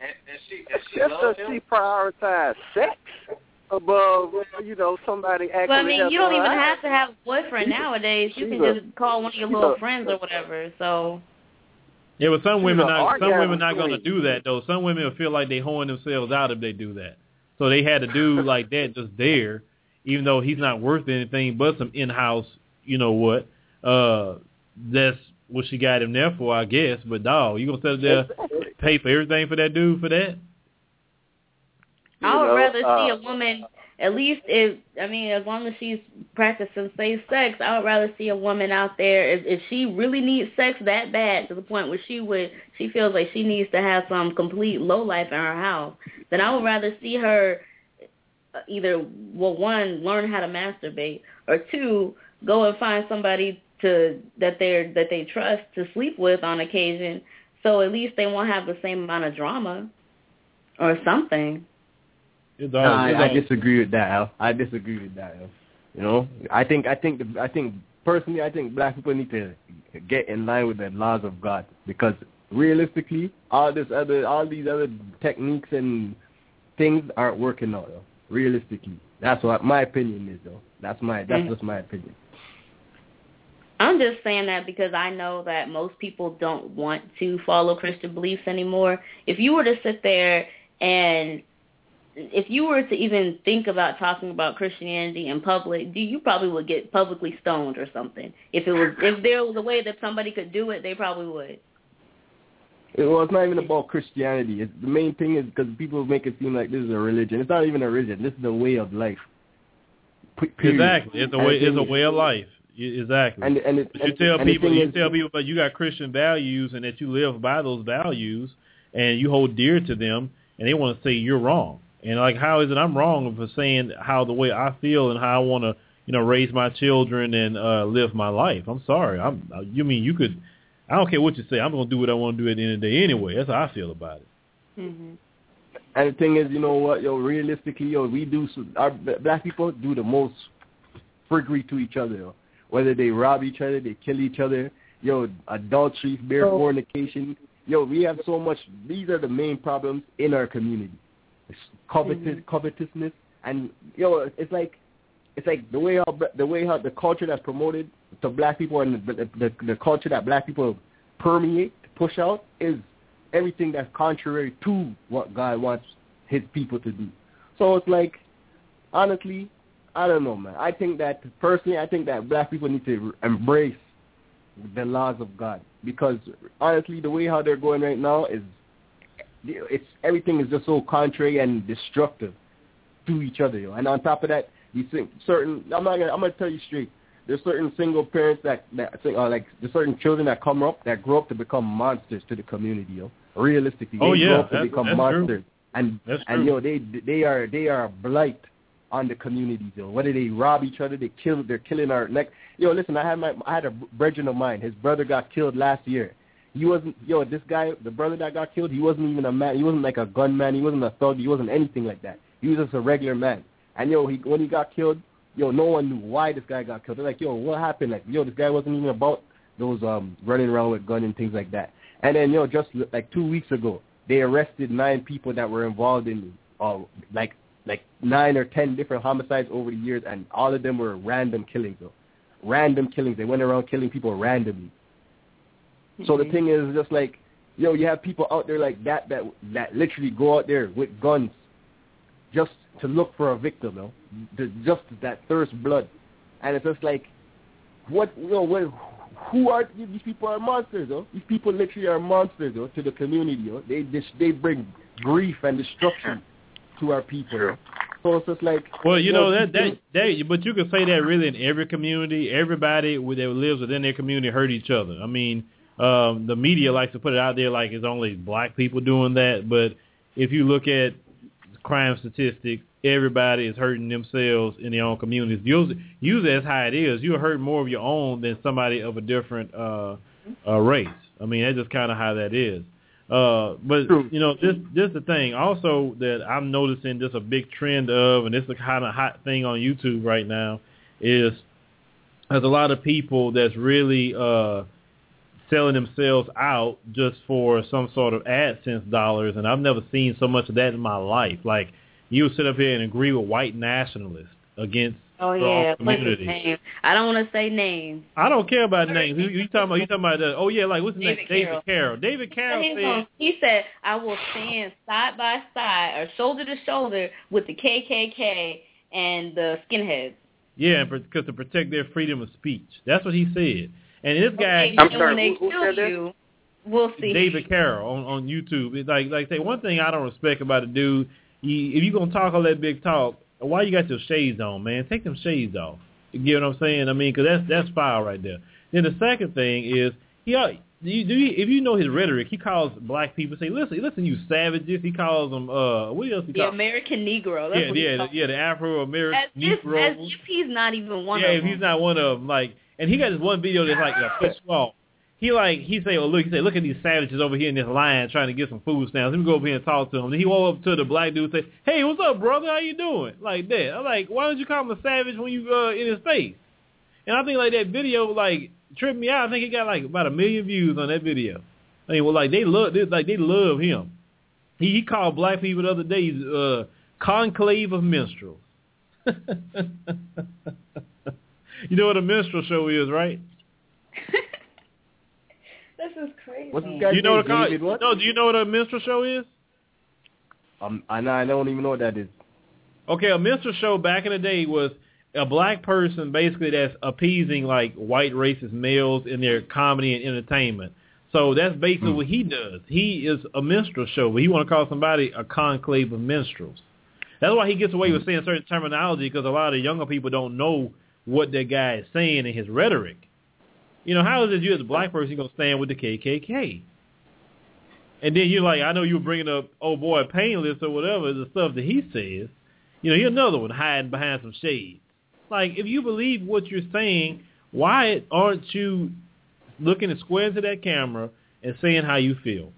Does she prioritize sex above, somebody actually? Well, I mean, you don't even have to have a boyfriend nowadays. You can just call one of your little friends or whatever. So. Yeah, but some women not going to do that though. Some women will feel like they hoeing themselves out if they do that. So they had a dude like that just there, even though he's not worth anything but some in-house, that's what she got him there for, I guess. But dog, you gonna sit there pay for everything for that dude for that? I would rather see a woman, at least as long as she's practicing safe sex, I would rather see a woman out there, if she really needs sex that bad to the point where she feels like she needs to have some complete lowlife in her house, then I would rather see her either, one, learn how to masturbate, or two, go and find somebody that they trust to sleep with on occasion, so at least they won't have the same amount of drama or something. I disagree with that, Al. I think personally, I think black people need to get in line with the laws of God, because realistically, all these other techniques and things aren't working out, though. Realistically, that's what my opinion is, though. That's just my opinion. I'm just saying that because I know that most people don't want to follow Christian beliefs anymore. If you were to sit there and if you were to even think about talking about Christianity in public, you probably would get publicly stoned or something. If there was a way that somebody could do it, they probably would. Well, it's not even about Christianity. The main thing is because people make it seem like this is a religion. It's not even a religion. This is a way of life. Period. Exactly. It's a way of life. Exactly. You tell people but you got Christian values and that you live by those values and you hold dear to them, and they want to say you're wrong. And like, how is it I'm wrong for saying how the way I feel and how I want to, raise my children and live my life? I'm sorry. You could. I don't care what you say. I'm gonna do what I want to do at the end of the day anyway. That's how I feel about it. Mm-hmm. And the thing is, realistically, our black people do the most friggery to each other. Whether they rob each other, they kill each other, adultery, bare fornication. We have so much. These are the main problems in our community. It's covetousness, and it's like the way how the culture that's promoted to black people and the culture that black people permeate, push out, is everything that's contrary to what God wants his people to do. So it's like, honestly, I don't know, man. I think that black people need to embrace the laws of God, because honestly, the way how they're going right now is, everything is just so contrary and destructive to each other, And on top of that, you think I'm gonna tell you straight. There's certain single parents that there's certain children that grow up to become monsters to the community, Realistically, they grow up to become monsters, and they are a blight on the communities, Whether they rob each other, they're killing our neck. Listen, I had a brethren of mine. His brother got killed last year. He wasn't, this guy, the brother that got killed, he wasn't even a man. He wasn't like a gunman. He wasn't a thug. He wasn't anything like that. He was just a regular man. And, when he got killed, no one knew why this guy got killed. They're like, what happened? Like, this guy wasn't even about those running around with gun and things like that. And then, just like 2 weeks ago, they arrested 9 people that were involved in, like 9 or 10 different homicides over the years, and all of them were random killings, Random killings. They went around killing people randomly. So the thing is just like, you have people out there like that literally go out there with guns just to look for a victim, just that thirst blood. And it's just like, who are these people? Are monsters, These people literally are monsters, to the community, They bring grief and destruction to our people. So it's just like, well, but you can say that really in every community. Everybody that lives within their community hurt each other. I mean, the media likes to put it out there like it's only black people doing that, but if you look at crime statistics, everybody is hurting themselves in their own communities. Usually that's how it is. You hurt more of your own than somebody of a different race. I mean, that's just kind of how that is. But this the thing also that I'm noticing just a big trend of, and this is a kind of hot thing on YouTube right now, is there's a lot of people that's really selling themselves out just for some sort of AdSense dollars, and I've never seen so much of that in my life. Like, you sit up here and agree with white nationalists against the community. Name? I don't want to say names. I don't care about names. You talking about that? Oh yeah, like what's his name? David Carroll. David Carroll said, he said, "I will stand side by side or shoulder to shoulder with the KKK and the skinheads." Yeah, because to protect their freedom of speech. That's what he said. And this guy, I'm sorry, who said that? We'll see. David Carroll on YouTube. It's like say one thing I don't respect about a dude. If you're gonna talk all that big talk, why you got your shades on, man? Take them shades off. You get what I'm saying? I mean, because that's foul right there. Then the second thing is, if you know his rhetoric, he calls black people, say, listen, you savages. He calls them, what else he calls? The American Negro. That's the Afro-American Negro. As if he's not even one of them. Yeah, if he's not one of them. Like, and he got this one video that's like a fish wall. He say, look at these savages over here in this line trying to get some food stamps. Let me go over here and talk to them. Then he walked up to the black dude and say, hey, what's up, brother? How you doing? Like that. I'm like, why don't you call him a savage when you in his face? And I think like that video tripped me out. I think he got like about 1 million views on that video. I mean, well, they love him. He called black people the other day conclave of minstrels. You know what a minstrel show is, right? This is crazy. What's this guy's name? No, do you know what a minstrel show is? I don't even know what that is. Okay, a minstrel show back in the day was a black person basically that's appeasing like white racist males in their comedy and entertainment. So that's basically what he does. He is a minstrel show, but he want to call somebody a conclave of minstrels. That's why he gets away with saying certain terminology, because a lot of the younger people don't know what that guy is saying in his rhetoric. You know, how is it you as a black person going to stand with the KKK? And then you're like, I know you were bringing up, oh boy, Painless or whatever, the stuff that he says. You know, here's another one hiding behind some shades. Like, if you believe what you're saying, why aren't you looking square into that camera and saying how you feel?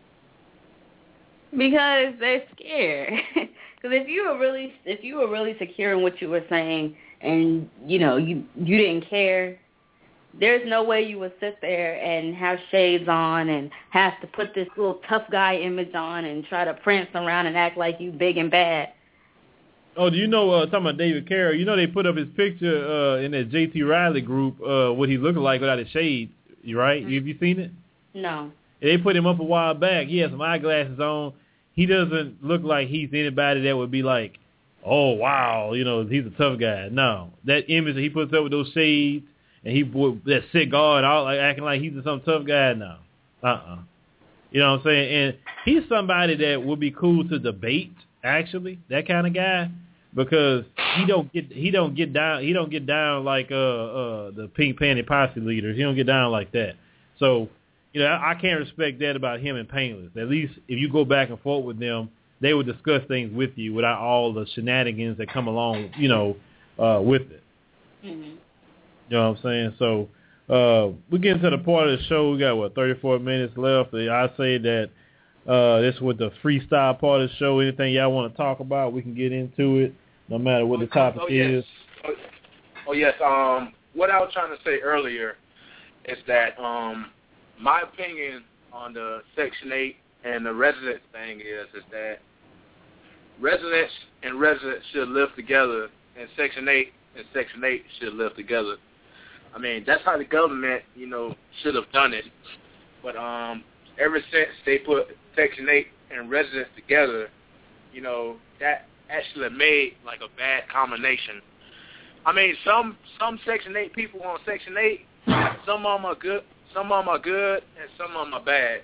Because they're scared. Because if you were really secure in what you were saying, and you didn't care, there's no way you would sit there and have shades on and have to put this little tough guy image on and try to prance around and act like you big and bad. Oh, do you know, talking about David Carroll, you know they put up his picture in that J.T. Riley group, what he looked like without his shades, right? Mm-hmm. Have you seen it? No. They put him up a while back. He has some eyeglasses on. He doesn't look like he's anybody that would be like, oh, wow, you know, he's a tough guy. No. That image that he puts up with those shades and he with that cigar and all, like acting like he's some tough guy, no. You know what I'm saying? And he's somebody that would be cool to debate, actually, that kind of guy. Because he don't get down like the Pink Panty Posse leaders. He don't get down like that. So, you know, I can't respect that about him and Painless. At least if you go back and forth with them, they would discuss things with you without all the shenanigans that come along, you know, with it. Mm-hmm. You know what I'm saying? So we get into the part of the show. We got 34 minutes left. I say that this was the freestyle part of the show. Anything y'all want to talk about, we can get into it. No matter what the topic is. Yes. What I was trying to say earlier is that my opinion on the Section 8 and the residence thing is that residents and residents should live together, and Section 8 and Section 8 should live together. I mean, that's how the government, you know, should have done it. But ever since they put Section 8 and residents together, you know, that actually made like a bad combination. I mean, some Section 8 people on Section 8, some of them are good, and some of them are bad.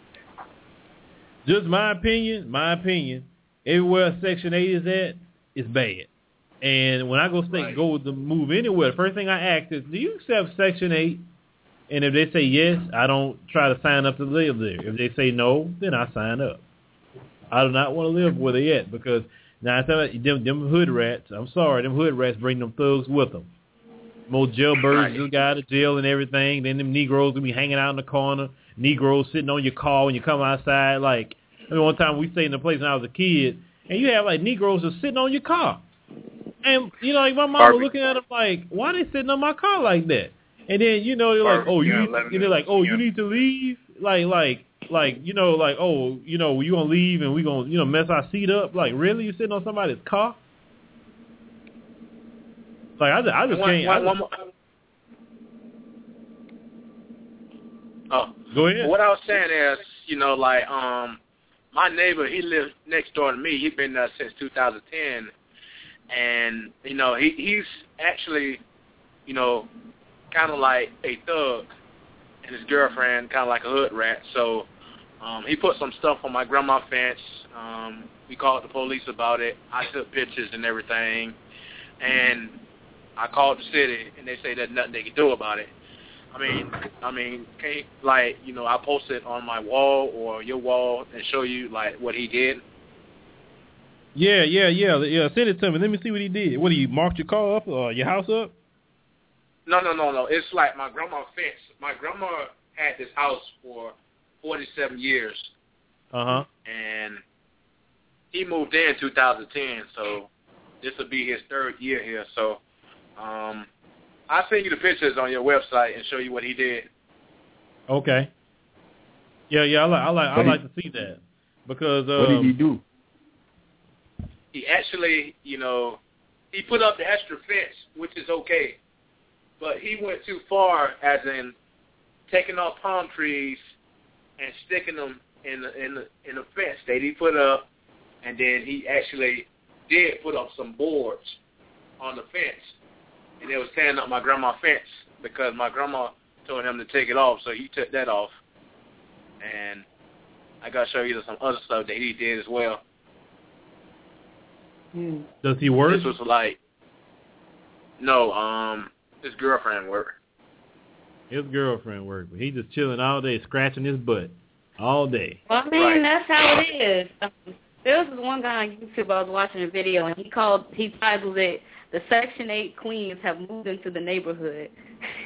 Just my opinion, everywhere Section 8 is at, is bad. And when I go to move anywhere, the first thing I ask is, do you accept Section 8? And if they say yes, I don't try to sign up to live there. If they say no, then I sign up. I do not want to live where they at, because now I tell you, them hood rats, I'm sorry, them hood rats bring them thugs with them. More jailbirds just got out of jail and everything. Then them Negroes will be hanging out in the corner. Negroes sitting on your car when you come outside. Like, I mean, one time we stayed in a place when I was a kid, and you have like Negroes just sitting on your car. And, you know, like my mom was looking at them like, why they sitting on my car like that? And then, you know, they're like, oh, you need to leave? Like, you know, like, oh, you know, you gonna leave and we gonna, you know, mess our seat up? Like, really? You sitting on somebody's car? Like, I just can't. Go ahead. What I was saying is, you know, like, my neighbor, he lives next door to me. He's been there since 2010, and you know, he's actually, you know, kind of like a thug, and his girlfriend kind of like a hood rat. So he put some stuff on my grandma's fence. We called the police about it. I took pictures and everything, and I called the city, and they say there's nothing they can do about it. I mean, can you, like, you know, I post it on my wall or your wall and show you like what he did. Yeah. Send it to me. Let me see what he did. What, he marked your car up or your house up? No. It's like my grandma's fence. My grandma had this house for 47 years. Uh-huh. And he moved in 2010, so this will be his third year here. So I'll send you the pictures on your website and show you what he did. Okay. Yeah. I like to see that, because what did he do? He actually, you know, he put up the extra fence, which is okay, but he went too far, as in taking off palm trees and sticking them in the fence that he put up, and then he actually did put up some boards on the fence, and they was tearing up my grandma's fence because my grandma told him to take it off, so he took that off. And I got to show you some other stuff that he did as well. Does he work? This was like, no, his girlfriend worked. His girlfriend worked, but he just chilling all day, scratching his butt all day. Well, I mean, that's how it is. There was this one guy on YouTube, I was watching a video, and he titled it, "The Section 8 Queens Have Moved into the Neighborhood."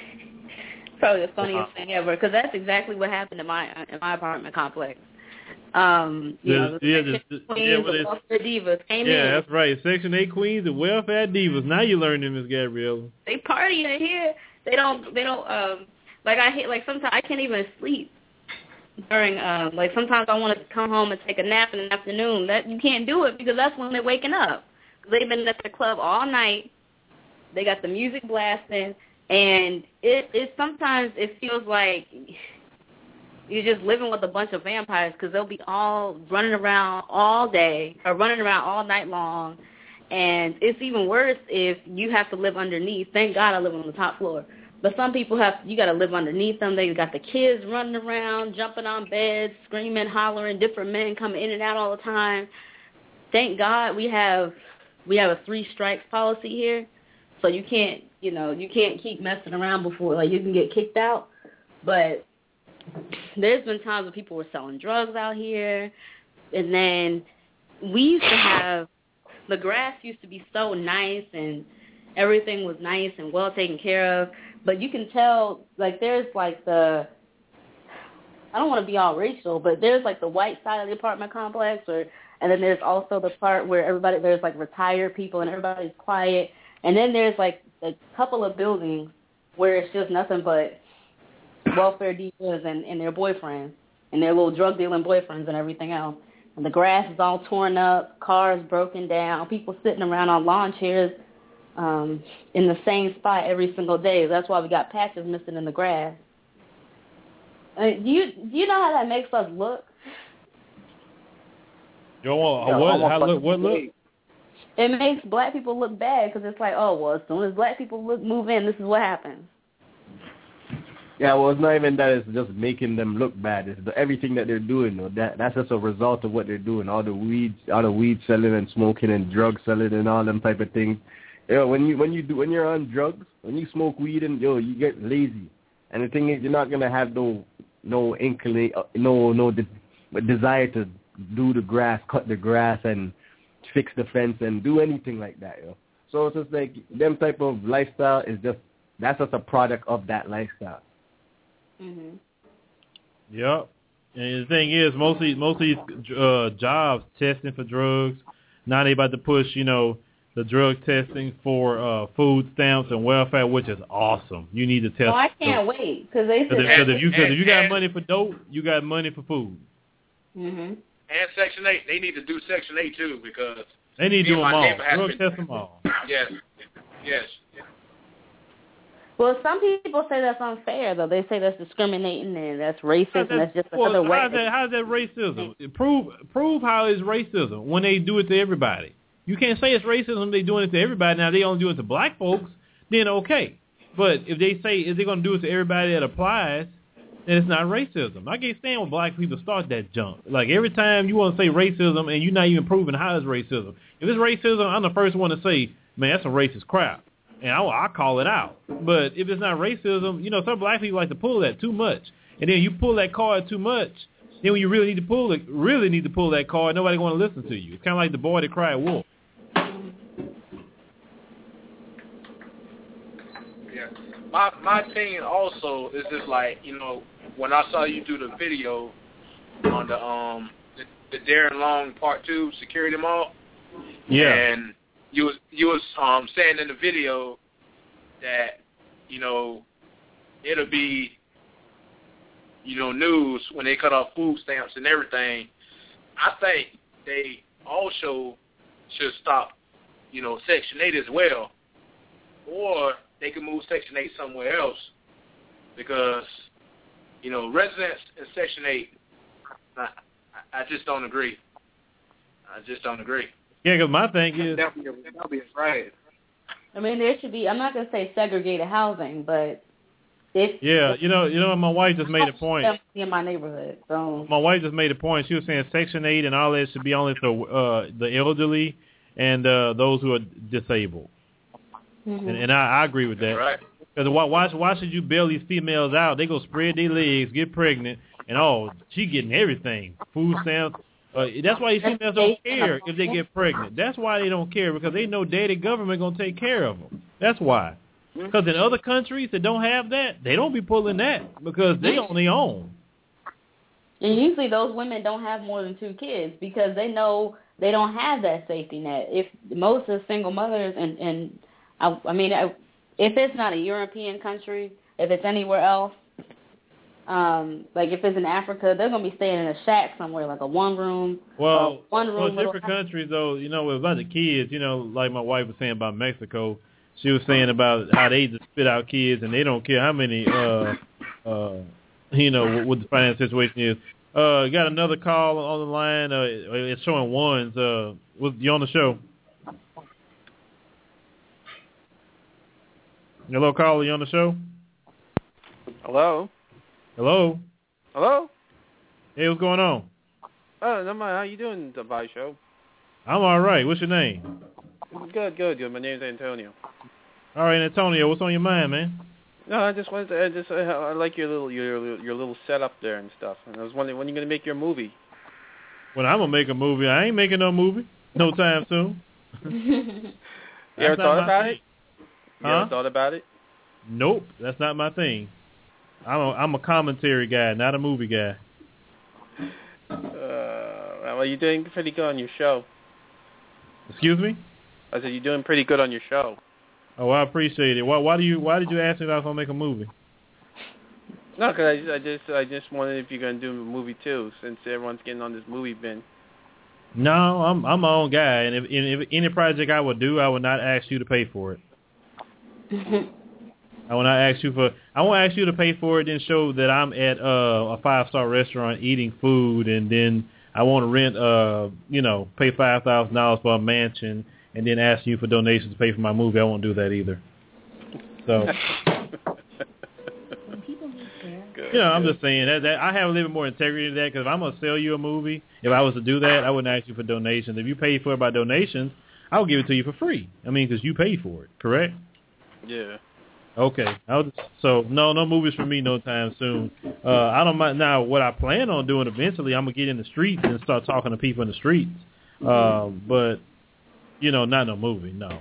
Probably the funniest thing ever, because that's exactly what happened in my apartment complex. the welfare divas came in. Yeah, that's right. Section 8 queens and welfare divas. Now you learning, Miss Gabriella. They party in here. They don't like I hate like sometimes I can't even sleep during like sometimes I want to come home and take a nap in the afternoon. That you can't do it because that's when they're waking up. They've been at the club all night. They got the music blasting, and it sometimes it feels like you're just living with a bunch of vampires because they'll be all running around all day or running around all night long. And it's even worse if you have to live underneath. Thank God I live on the top floor. But some people you got to live underneath them. They got the kids running around, jumping on beds, screaming, hollering, different men coming in and out all the time. Thank God we have a 3 strikes policy here. So you can't keep messing around before, like, you can get kicked out. But there's been times when people were selling drugs out here. And then we used to have, the grass used to be so nice and everything was nice and well taken care of. But you can tell, like, there's like I don't want to be all racial, but there's like the white side of the apartment complex, and then there's also the part where there's like retired people and everybody's quiet. And then there's like a couple of buildings where it's just nothing but welfare divas and their boyfriends and their little drug dealing boyfriends and everything else. And the grass is all torn up, cars broken down, people sitting around on lawn chairs in the same spot every single day. That's why we got patches missing in the grass. Do you know how that makes us look? What look? It makes black people look bad because it's like, oh, well, as soon as black people move in, this is what happens. Yeah, well, it's not even that. It's just making them look bad. It's everything that they're doing. Though. That's just a result of what they're doing. All the weed selling and smoking and drug selling and all them type of things. When you're on drugs, when you smoke weed and you get lazy. And the thing is, you're not gonna have no desire to do the grass, cut the grass, and fix the fence and do anything like that. So it's just like them type of lifestyle that's just a product of that lifestyle. Mhm. Yep. And the thing is, most of these jobs testing for drugs. Now they about to push, the drug testing for food stamps and welfare, which is awesome. You need to test. Oh, I can't wait because if you got money for dope, you got money for food. Mhm. And Section 8, they need to do Section 8 too because they need to do them all. Drug test them all. Yes. Well, some people say that's unfair, though. They say that's discriminating and that's racist and that's just another way. How's that racism? Prove how it's racism when they do it to everybody. You can't say it's racism if they're doing it to everybody. Now, they only do it to black folks, then okay. But if they're going to do it to everybody that applies, then it's not racism. I can't stand when black people start that junk. Like, every time you want to say racism and you're not even proving how it's racism. If it's racism, I'm the first one to say, man, that's some racist crap. And I call it out. But if it's not racism, some black people like to pull that too much. And then you pull that card too much, then when you really need to pull that card, nobody going to listen to you. It's kind of like the boy that cried wolf. Yeah. My opinion also is just like, when I saw you do the video on the Darren Long Part 2 Security Mall. Yeah. And you was saying in the video that, it'll be, news when they cut off food stamps and everything. I think they also should stop, Section 8 as well. Or they can move Section 8 somewhere else because, residents in Section 8, I just don't agree. Yeah, because my thing is... That'll be right. I mean, there should be, I'm not going to say segregated housing, but... my wife just made a point. In my neighborhood, so... My wife just made a point. She was saying Section 8 and all that should be only for the elderly and those who are disabled. Mm-hmm. And I agree with that. Right. Because why should you bail these females out? They go spread their legs, get pregnant, and she getting everything. Food stamps. That's why these females don't care if they get pregnant. That's why they don't care, because they know daddy government going to take care of them. That's why. Because in other countries that don't have that, they don't be pulling that because they on their own. And usually those women don't have more than 2 kids because they know they don't have that safety net. If most of single mothers, and I mean, if it's not a European country, if it's anywhere else, like if it's in Africa, they're going to be staying in a shack somewhere, like a one-room. Well, different countries, though, you know, with a bunch of kids, you know, like my wife was saying about Mexico, she was saying about how they just spit out kids and they don't care how many, you know, what the finance situation is. Got another call on the line. It's showing ones. Was you on the show? Hello, caller. You on the show? Hello. Hello. Hello. Hey, what's going on? Oh, no, how you doing, the Vice Show? I'm all right. What's your name? Good. My name's Antonio. All right, Antonio. What's on your mind, man? No, I just wanted to. I like your little setup there and stuff. And I was wondering when you're gonna make your movie. When I'm gonna make a movie, I ain't making no movie. No time soon. You ever thought about it? You ever thought about it? Nope, that's not my thing. I'm a commentary guy, not a movie guy. Well, you're doing pretty good on your show. Excuse me? I said you're doing pretty good on your show. Oh, I appreciate it. Why did you ask me if I was gonna make a movie? No, because I just wondered if you're gonna do a movie too, since everyone's getting on this movie bin. No, I'm my own guy, and if any project I would do, I would not ask you to pay for it. I will not ask you I won't ask you to pay for it and show that I'm at a 5-star restaurant eating food, and then I want to rent pay $5,000 for a mansion, and then ask you for donations to pay for my movie. I won't do that either. So, I'm just saying that I have a little bit more integrity to that, because if I'm going to sell you a movie, if I was to do that, I wouldn't ask you for donations. If you pay for it by donations, I'll give it to you for free. I mean, because you paid for it, correct? Yeah. Okay. So no movies for me no time soon. I don't mind. Now, what I plan on doing eventually, I'm going to get in the streets and start talking to people in the streets. But, not no movie, no.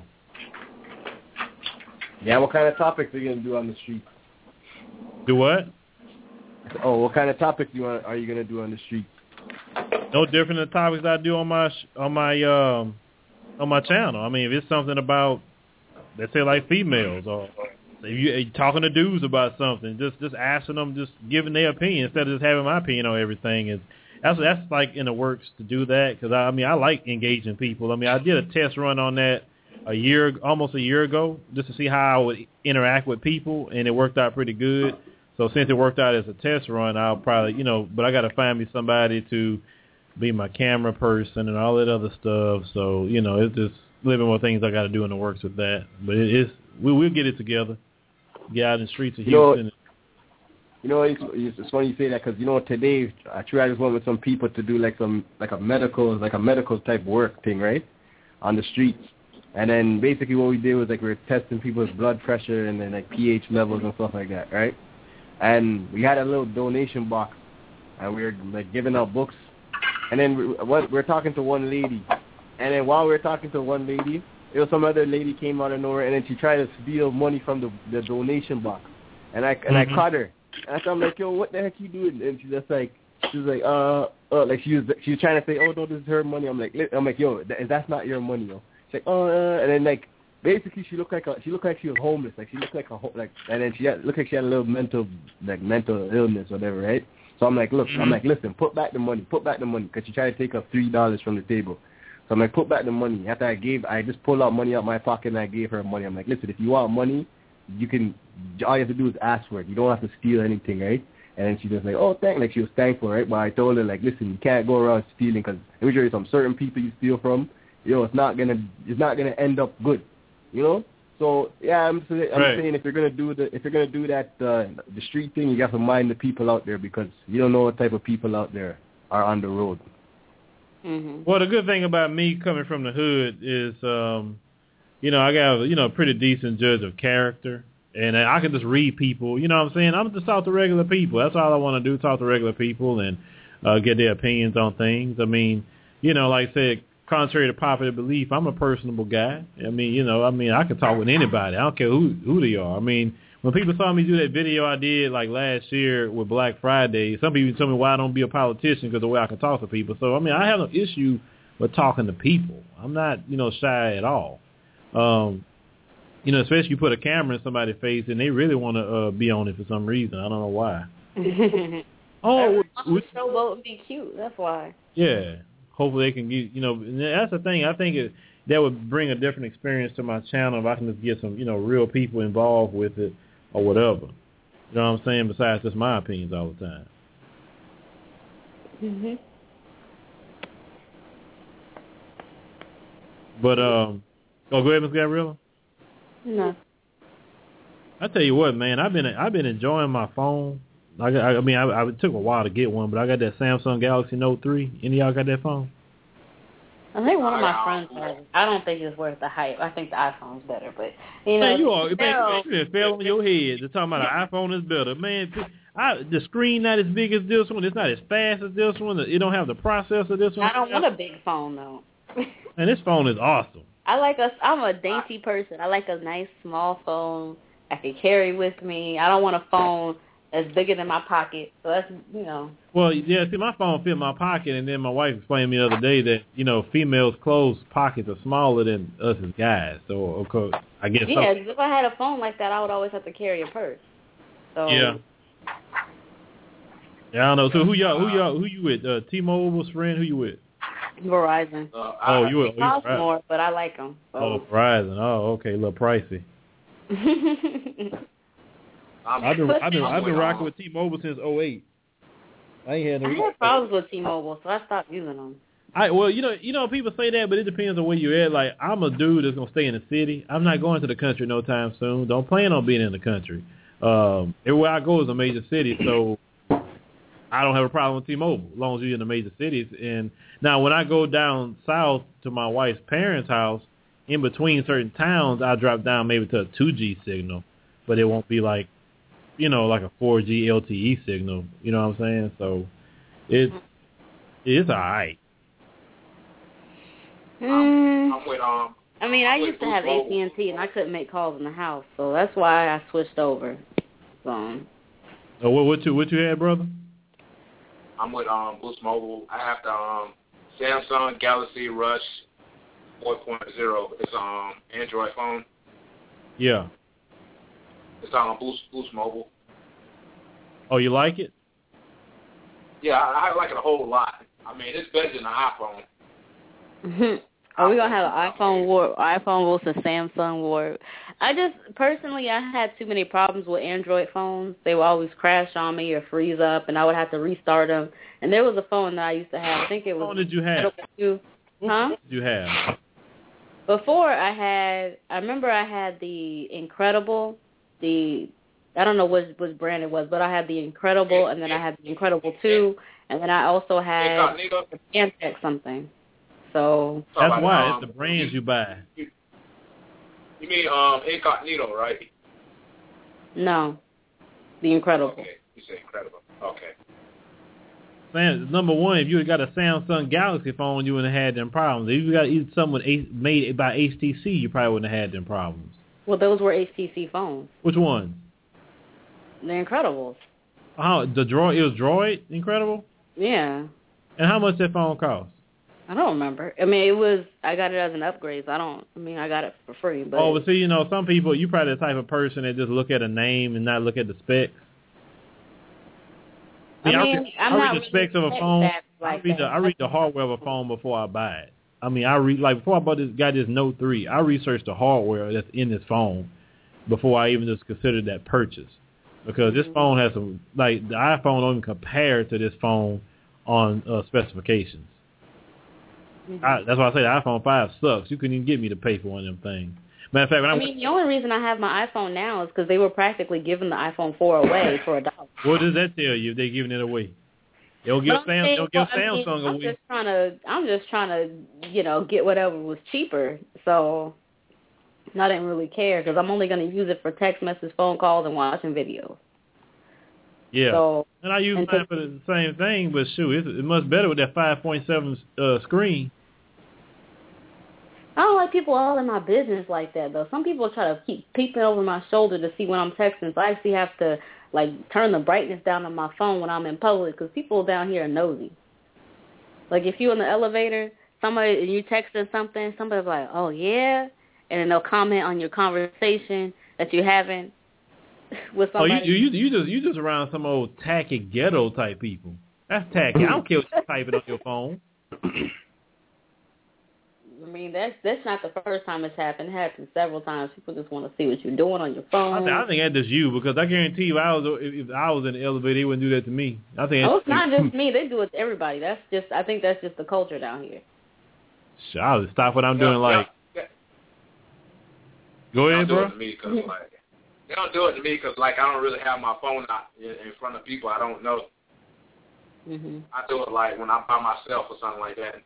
Yeah, what kind of topics are you going to do on the streets? Do what? Oh, what kind of topics are you going to do on the streets? No different than the topics I do on my channel. I mean, if it's something about, let's say, like females, or if you're talking to dudes about something, just asking them, just giving their opinion instead of just having my opinion on everything. That's like in the works to do that, because I like engaging people. I mean, I did a test run on that almost a year ago, just to see how I would interact with people, and it worked out pretty good. So since it worked out as a test run, I'll probably, but I got to find me somebody to be my camera person and all that other stuff. So, it's just a little bit more things I got to do in the works with that. But we'll get it together. Get out in the streets of Houston. It's funny you say that, because today I just went with some people to do like a medical type work thing, right, on the streets. And then basically what we did was we were testing people's blood pressure and then pH levels and stuff like that, right? And we had a little donation box, and we were giving out books. And then we're talking to one lady, and then while we were talking to one lady, there was some other lady came out of nowhere, and then she tried to steal money from the donation box, and I caught her. And I'm like, yo, what the heck you doing? And she was trying to say, oh no, this is her money. I'm like, yo, that's not your money, yo. She's like, and then basically she looked like she was homeless. She looked and then looked like she had a little mental illness or whatever, right? So I'm like, look, listen, put back the money, because she tried to take up $3 from the table. So I'm like, put back the money. After I just pulled out money out my pocket and I gave her money. I'm like, listen, if you want money, all you have to do is ask for it. You don't have to steal anything, right? And then she was like, oh, she was thankful, right? But I told her, listen, you can't go around stealing, because let me show you some certain people you steal from, it's not gonna end up good, So yeah, I'm saying if you're gonna do that the street thing, you got to mind the people out there, because you don't know what type of people out there are on the road. Mm-hmm. Well, the good thing about me coming from the hood is, I got a pretty decent judge of character, and I can just read people. You know what I'm saying? I'm just talk to regular people. That's all I want to do: talk to regular people and get their opinions on things. I mean, like I said, contrary to popular belief, I'm a personable guy. I mean, I can talk with anybody. I don't care who they are. I mean, when people saw me do that video I did like last year with Black Friday, some people told me why I don't be a politician because the way I can talk to people. So I mean, I have no issue with talking to people. I'm not, shy at all. Especially you put a camera in somebody's face and they really want to be on it for some reason. I don't know why. Showboat and be cute. That's why. Yeah. Hopefully they can get, that's the thing. I think that would bring a different experience to my channel if I can just get some, real people involved with it or whatever. You know what I'm saying? Besides just my opinions all the time. Mhm. But go ahead, Ms. Gabriella. No. I tell you what, man, I've been enjoying my phone. I it took a while to get one, but I got that Samsung Galaxy Note 3. Any of y'all got that phone? I think one of my friends has it. I don't think it's worth the hype. I think the iPhone's better, but man, you fell on your head to talking about an iPhone is better, man. The screen not as big as this one. It's not as fast as this one. It don't have the processor this one. I don't want a big phone though. And this phone is awesome. I'm a dainty person. I like a nice small phone I can carry with me. I don't want a phone that's bigger than my pocket. So that's, Well, yeah, see, my phone fit in my pocket, and then my wife explained to me the other day that, females' clothes pockets are smaller than us as guys. So, of course, I guess. Yeah, if I had a phone like that, I would always have to carry a purse. So. Yeah. Yeah, I don't know. So who you with? T-Mobile's friend? Who you with? Verizon. You with? Cost more, but I like them. So. Oh, Verizon. Oh, okay, a little pricey. I've been rocking with T-Mobile since 2008. I had problems with T-Mobile, so I stopped using them. People say that, but it depends on where you're at. Like, I'm a dude that's gonna stay in the city. I'm not going to the country no time soon. Don't plan on being in the country. Everywhere I go is a major city, so I don't have a problem with T-Mobile as long as you're in the major cities. And now, when I go down south to my wife's parents' house, in between certain towns, I drop down maybe to a 2G signal, but it won't be like, like a 4G LTE signal. You know what I'm saying? So it's all right. I'm with I used to have AT&T and I couldn't make calls in the house, so that's why I switched over. So. What you had, brother? I'm with Boost Mobile. I have the Samsung Galaxy Rush 4.0. It's Android phone. Yeah. It's on Boost Mobile. Oh, you like it? Yeah, I like it a whole lot. I mean, it's better than an iPhone. Are we gonna have an iPhone war, iPhone versus Samsung war? I had too many problems with Android phones. They would always crash on me or freeze up, and I would have to restart them. And there was a phone that I used to have. I think it was. What phone did you have? Huh? What did you have? Before I remember I had the Incredible, I don't know what brand it was, but I had the Incredible, and then I had the Incredible 2, and then I also had the Pantech something. So that's why it's the brands you buy. You mean Incognito, right? No, the Incredible. Okay, you say Incredible. Okay. Man, number one, if you had got a Samsung Galaxy phone, you wouldn't have had them problems. If you got something made by HTC, you probably wouldn't have had them problems. Well, those were HTC phones. Which ones? The Incredibles. Oh, it was Droid Incredible? Yeah. And how much that phone cost? I don't remember. I got it as an upgrade, so I got it for free. But but see, some people, you probably the type of person that just look at a name and not look at the specs. I read the specs of a phone. I read the hardware of a phone before I buy it. Before I got this Note 3, I researched the hardware that's in this phone before I even just considered that purchase. Because this phone has some, the iPhone don't even compare to this phone on specifications. Mm-hmm. That's why I say the iPhone 5 sucks. You couldn't even get me to pay for one of them things. Matter of fact, the only reason I have my iPhone now is because they were practically giving the iPhone 4 away for $1. What does that tell you if they're giving it away? They'll give Samsung away. I'm just trying to, get whatever was cheaper. So I didn't really care because I'm only going to use it for text messages, phone calls, and watching videos. Yeah, so, and I use mine for the same thing, but shoot, it's much better with that 5.7 screen. I don't like people all in my business like that, though. Some people try to keep peeping over my shoulder to see when I'm texting, so I actually have to, turn the brightness down on my phone when I'm in public, because people down here are nosy. Like, if you're in the elevator, and you texting something, somebody's like, oh, yeah? And then they'll comment on your conversation that you're having with somebody. Oh, you just around some old tacky ghetto type people. That's tacky. I don't care what you're typing on your phone. I mean, that's not the first time it's happened. It happened several times. People just want to see what you're doing on your phone. I think that's just you, because I guarantee you, if I was in the elevator, they wouldn't do that to me. It's not just me. They do it to everybody. I think that's just the culture down here. Sure, I'll just stop what I'm doing. Go ahead, bro. They don't do it to me because, I don't really have my phone out in front of people I don't know. Mm-hmm. I do it when I'm by myself or something like that.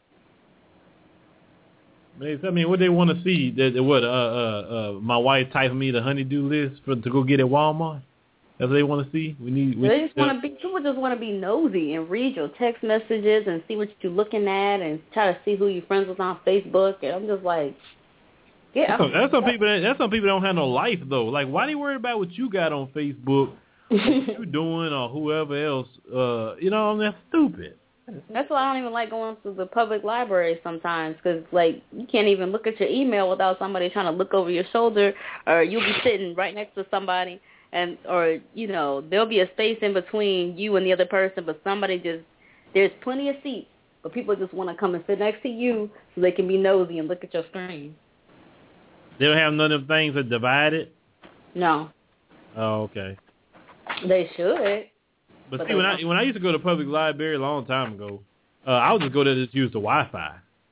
I mean, what they want to see? My wife typing me the honeydew list to go get at Walmart. That's what they want to see. People just want to be nosy and read your text messages and see what you're looking at and try to see who you're friends with on Facebook. And I'm just like, yeah. That's some people that don't have no life though. Like, why they worried about what you got on Facebook, what you doing, or whoever else? That's stupid. That's why I don't even like going to the public library sometimes, because, you can't even look at your email without somebody trying to look over your shoulder, or you'll be sitting right next to somebody, or there'll be a space in between you and the other person, but there's plenty of seats, but people just want to come and sit next to you so they can be nosy and look at your screen. They don't have none of them things that divide it? No. Oh, okay. They should. But see, when I used to go to public library a long time ago, I would just go there to just use the Wi-Fi.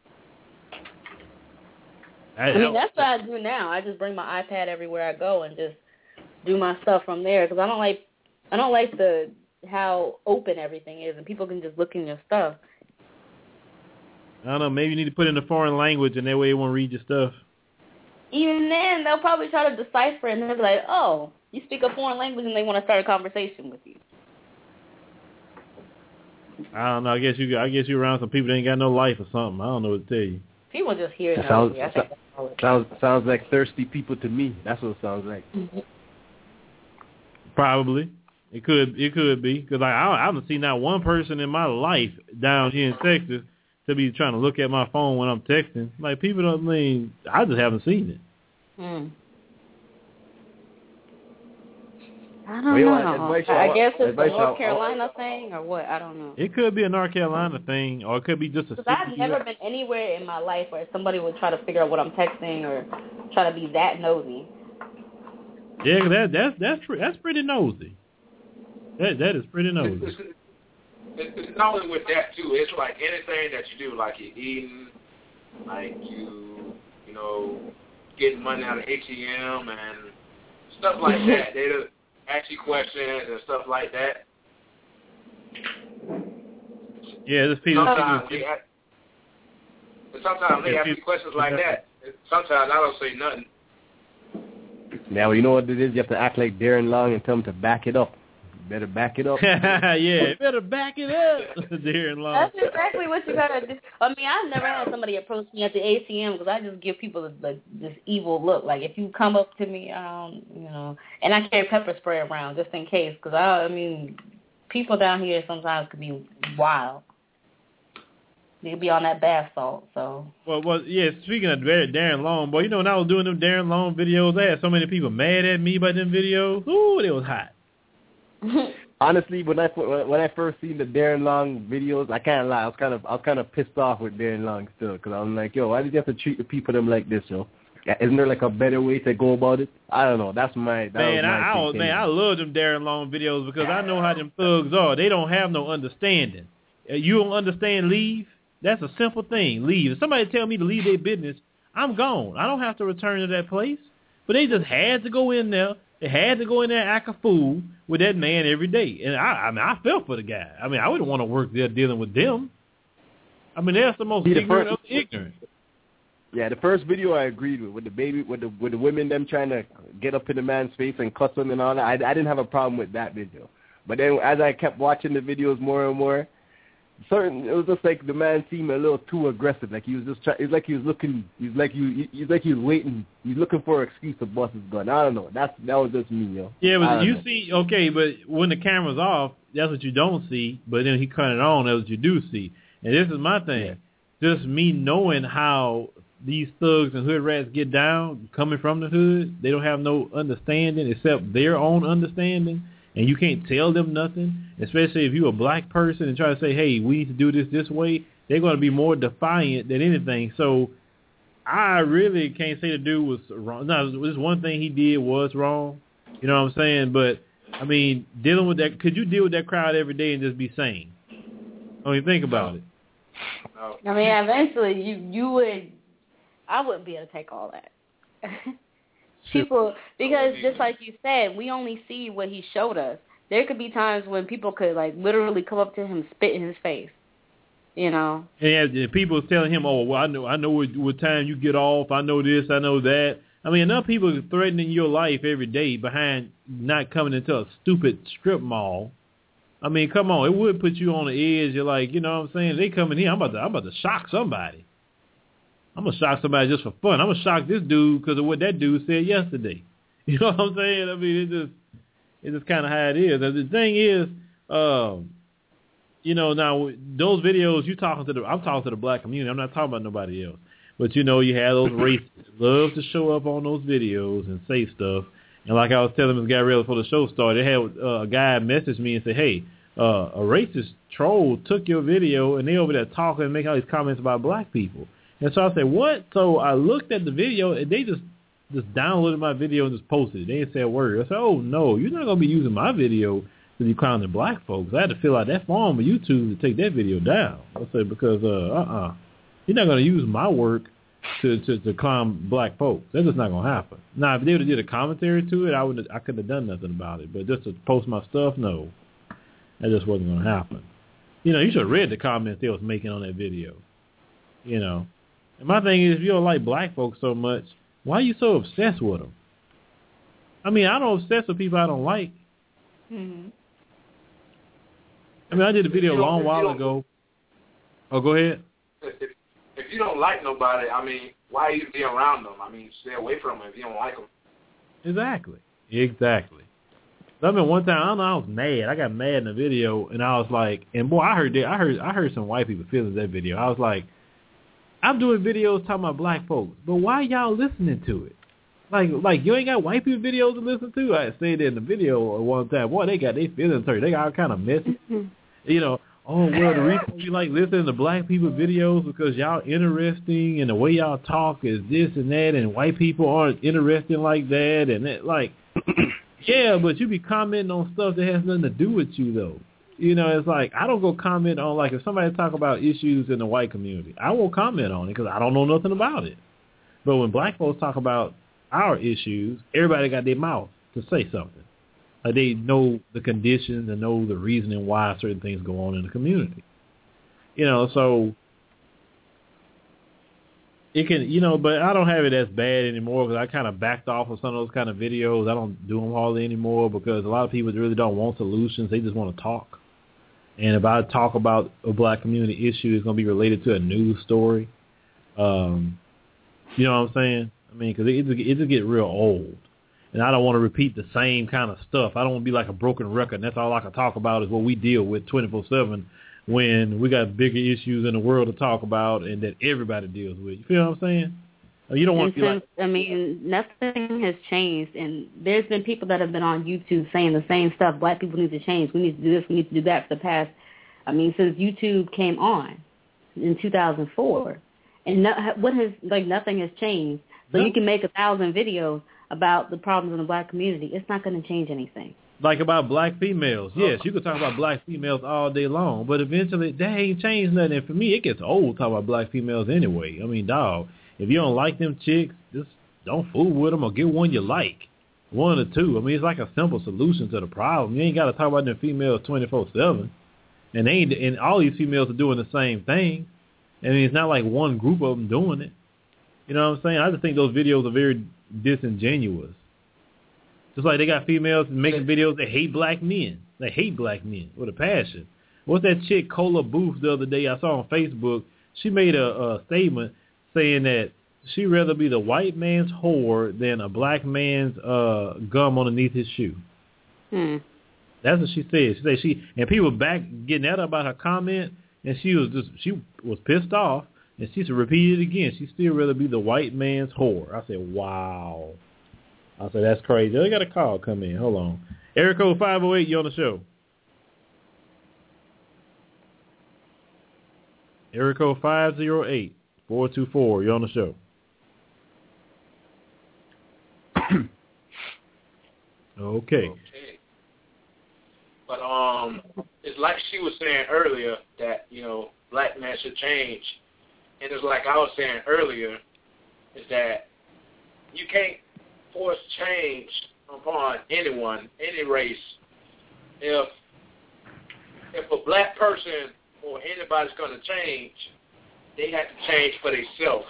That's what I do now. I just bring my iPad everywhere I go and just do my stuff from there, because I don't like how open everything is and people can just look in your stuff. I don't know. Maybe you need to put in a foreign language, and that way they won't read your stuff. Even then, they'll probably try to decipher it, and they'll be like, "Oh, you speak a foreign language," and they want to start a conversation with you. I don't know. I guess you're around some people that ain't got no life or something. I don't know what to tell you. People just hear it. Sounds like thirsty people to me. That's what it sounds like. Mm-hmm. Probably. It could be, because I haven't seen not one person in my life down here in Texas to be trying to look at my phone when I'm texting. Like, people don't mean, I just haven't seen it. I don't know. I guess it's a North Carolina thing or what. I don't know. It could be a North Carolina thing, or it could be just a. Because I've never been anywhere in my life where somebody would try to figure out what I'm texting or try to be that nosy. Yeah, that's pretty nosy. That is pretty nosy. It's not only with that too. It's like anything that you do, like you're eating, like you getting money out of ATM and stuff like that. They'll ask you questions and stuff like that. Yeah, there's people. Sometimes they ask you questions like that. Sometimes I don't say nothing. Now, you know what it is? You have to act like Darren Long and tell them to back it up. Better back it up. Yeah, better back it up, Darren Long. That's exactly what you gotta do. I mean, I've never had somebody approach me at the ATM because I just give people this evil look. Like, if you come up to me, and I carry pepper spray around just in case, because I mean, people down here sometimes could be wild. They could be on that bath salt. So. Well, yeah. Speaking of Darren Long, boy, when I was doing them Darren Long videos, I had so many people mad at me about them videos. Ooh, they was hot. Honestly, when I first seen the Darren Long videos, I can't lie, I was kind of pissed off with Darren Long still, because I'm like, yo, why did you have to treat the people them like this, yo? Isn't there like a better way to go about it? I don't know. I love them Darren Long videos because I know how them thugs are. They don't have no understanding. You don't understand? Leave. That's a simple thing. Leave. If somebody tell me to leave their business, I'm gone. I don't have to return to that place. But they just had to go in there. They had to go in there and act a fool with that man every day. And I felt for the guy. I mean, I wouldn't want to work there dealing with them. I mean, they're the most ignorant of the ignorant. Yeah, the first video I agreed with the baby, with the women them trying to get up in the man's face and cuss him and all that. I didn't have a problem with that video. But then as I kept watching the videos more and more, It was just like the man seemed a little too aggressive. Like he was just trying. It's like he was looking. He's like he was waiting. He's looking for an excuse to bust his gun. I don't know. That was just me, yo. Yeah, but you see, okay, but when the camera's off, that's what you don't see. But then he cut it on, that's what you do see. And this is my thing. Yeah. Just me knowing how these thugs and hood rats get down, coming from the hood, they don't have no understanding except their own understanding. And you can't tell them nothing, especially if you're a black person and try to say, hey, we need to do this way. They're going to be more defiant than anything. So I really can't say the dude was wrong. No, this one thing he did was wrong. You know what I'm saying? But, I mean, dealing with that, could you deal with that crowd every day and just be sane? I mean, think about it. I mean, eventually you would, I wouldn't be able to take all that. People, because just like you said, we only see what he showed us. There could be times when people could like literally come up to him, spit in his face, you know. And people telling him, "Oh, well, I know what time you get off. I know this, I know that." I mean, enough people threatening your life every day behind not coming into a stupid strip mall. I mean, come on, it would put you on the edge. You're like, you know what I'm saying? They coming here, I'm about to shock somebody. I'm going to shock somebody just for fun. I'm going to shock this dude because of what that dude said yesterday. You know what I'm saying? I mean, it's just kind of how it is. And the thing is, you know, now those videos, I'm talking to the black community. I'm not talking about nobody else. But, you know, you have those racists that love to show up on those videos and say stuff. And like I was telling this guy really before the show started, they had a guy message me and say, hey, a racist troll took your video and they over there talking and making all these comments about black people. And so I said, what? So I looked at the video, and they just downloaded my video and just posted it. They didn't say a word. I said, oh, no, you're not going to be using my video to be clowning black folks. I had to fill out that form with YouTube to take that video down. I said, because, you're not going to use my work to clown black folks. That's just not going to happen. Now, if they would have did a commentary to it, I couldn't have done nothing about it. But just to post my stuff, no. That just wasn't going to happen. You know, you should have read the comments they was making on that video. You know. And my thing is, if you don't like black folks so much, why are you so obsessed with them? I mean, I don't obsess with people I don't like. Mm-hmm. I mean, I did a video a long while ago. Oh, go ahead. If you don't like nobody, I mean, why you be around them? I mean, stay away from them if you don't like them. Exactly. I mean, one time, I don't know, I was mad. I got mad in the video, and I was like, and boy, I heard some white people feeling that video. I was like, I'm doing videos talking about black folks, but why y'all listening to it? Like you ain't got white people videos to listen to? I said in the video one time, boy, they got their feelings hurt. They got all kind of messy. You know, oh, well, the reason we like listening to black people videos because y'all interesting and the way y'all talk is this and that, and white people aren't interesting like that and that. Like, yeah, but you be commenting on stuff that has nothing to do with you, though. You know, it's like, I don't go comment on, like, if somebody talk about issues in the white community, I won't comment on it because I don't know nothing about it. But when black folks talk about our issues, everybody got their mouth to say something. Like, they know the conditions and know the reasoning why certain things go on in the community. You know, so it can, you know, but I don't have it as bad anymore because I kind of backed off of some of those kind of videos. I don't do them hardly anymore because a lot of people really don't want solutions. They just want to talk. And if I talk about a black community issue, it's going to be related to a news story. You know what I'm saying? I mean, because it just get real old. And I don't want to repeat the same kind of stuff. I don't want to be like a broken record. And that's all I can talk about is what we deal with 24/7 when we got bigger issues in the world to talk about and that everybody deals with. You feel what I'm saying? You don't want to be like... I mean, nothing has changed. And there's been people that have been on YouTube saying the same stuff. Black people need to change. We need to do this. We need to do that for the past... I mean, since YouTube came on in 2004. And nothing has changed. So you can make 1,000 videos about the problems in the black community. It's not going to change anything. Like about black females. Yes, you can talk about black females all day long, but eventually that ain't changed nothing. And for me, it gets old talking about black females anyway. I mean, dog, if you don't like them chicks, just don't fool with them or get one you like. One or two. I mean, it's like a simple solution to the problem. You ain't got to talk about them females 24/7. And all these females are doing the same thing. I mean, it's not like one group of them doing it. You know what I'm saying? I just think those videos are very disingenuous. Just like they got females making videos that hate black men. They hate black men with a passion. What's that chick, Cola Booth, the other day I saw on Facebook? She made a statement saying that she'd rather be the white man's whore than a black man's gum underneath his shoe. That's what she said. She said and people back getting at her about her comment, and she was pissed off, and she repeated it again. She'd still rather be the white man's whore. I said, wow. I said, that's crazy. I got a call come in. Hold on. Area code 508, you on the show. Area code 508-424, you're on the show. Okay. But it's like she was saying earlier that, black men should change. And it's like I was saying earlier, is that you can't force change upon anyone, any race. If a black person or anybody's going to change, they have to change for themselves.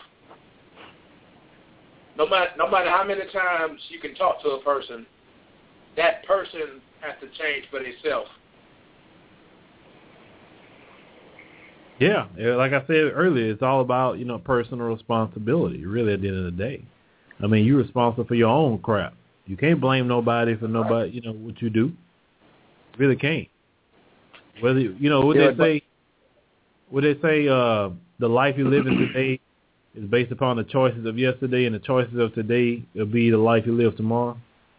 No matter how many times you can talk to a person, that person has to change for themselves. Yeah, like I said earlier, it's all about, personal responsibility, really, at the end of the day. I mean, you're responsible for your own crap. You can't blame nobody for nobody, what you do. You really can't. Whether, would they say the life you live in today is based upon the choices of yesterday, and the choices of today will be the life you live tomorrow?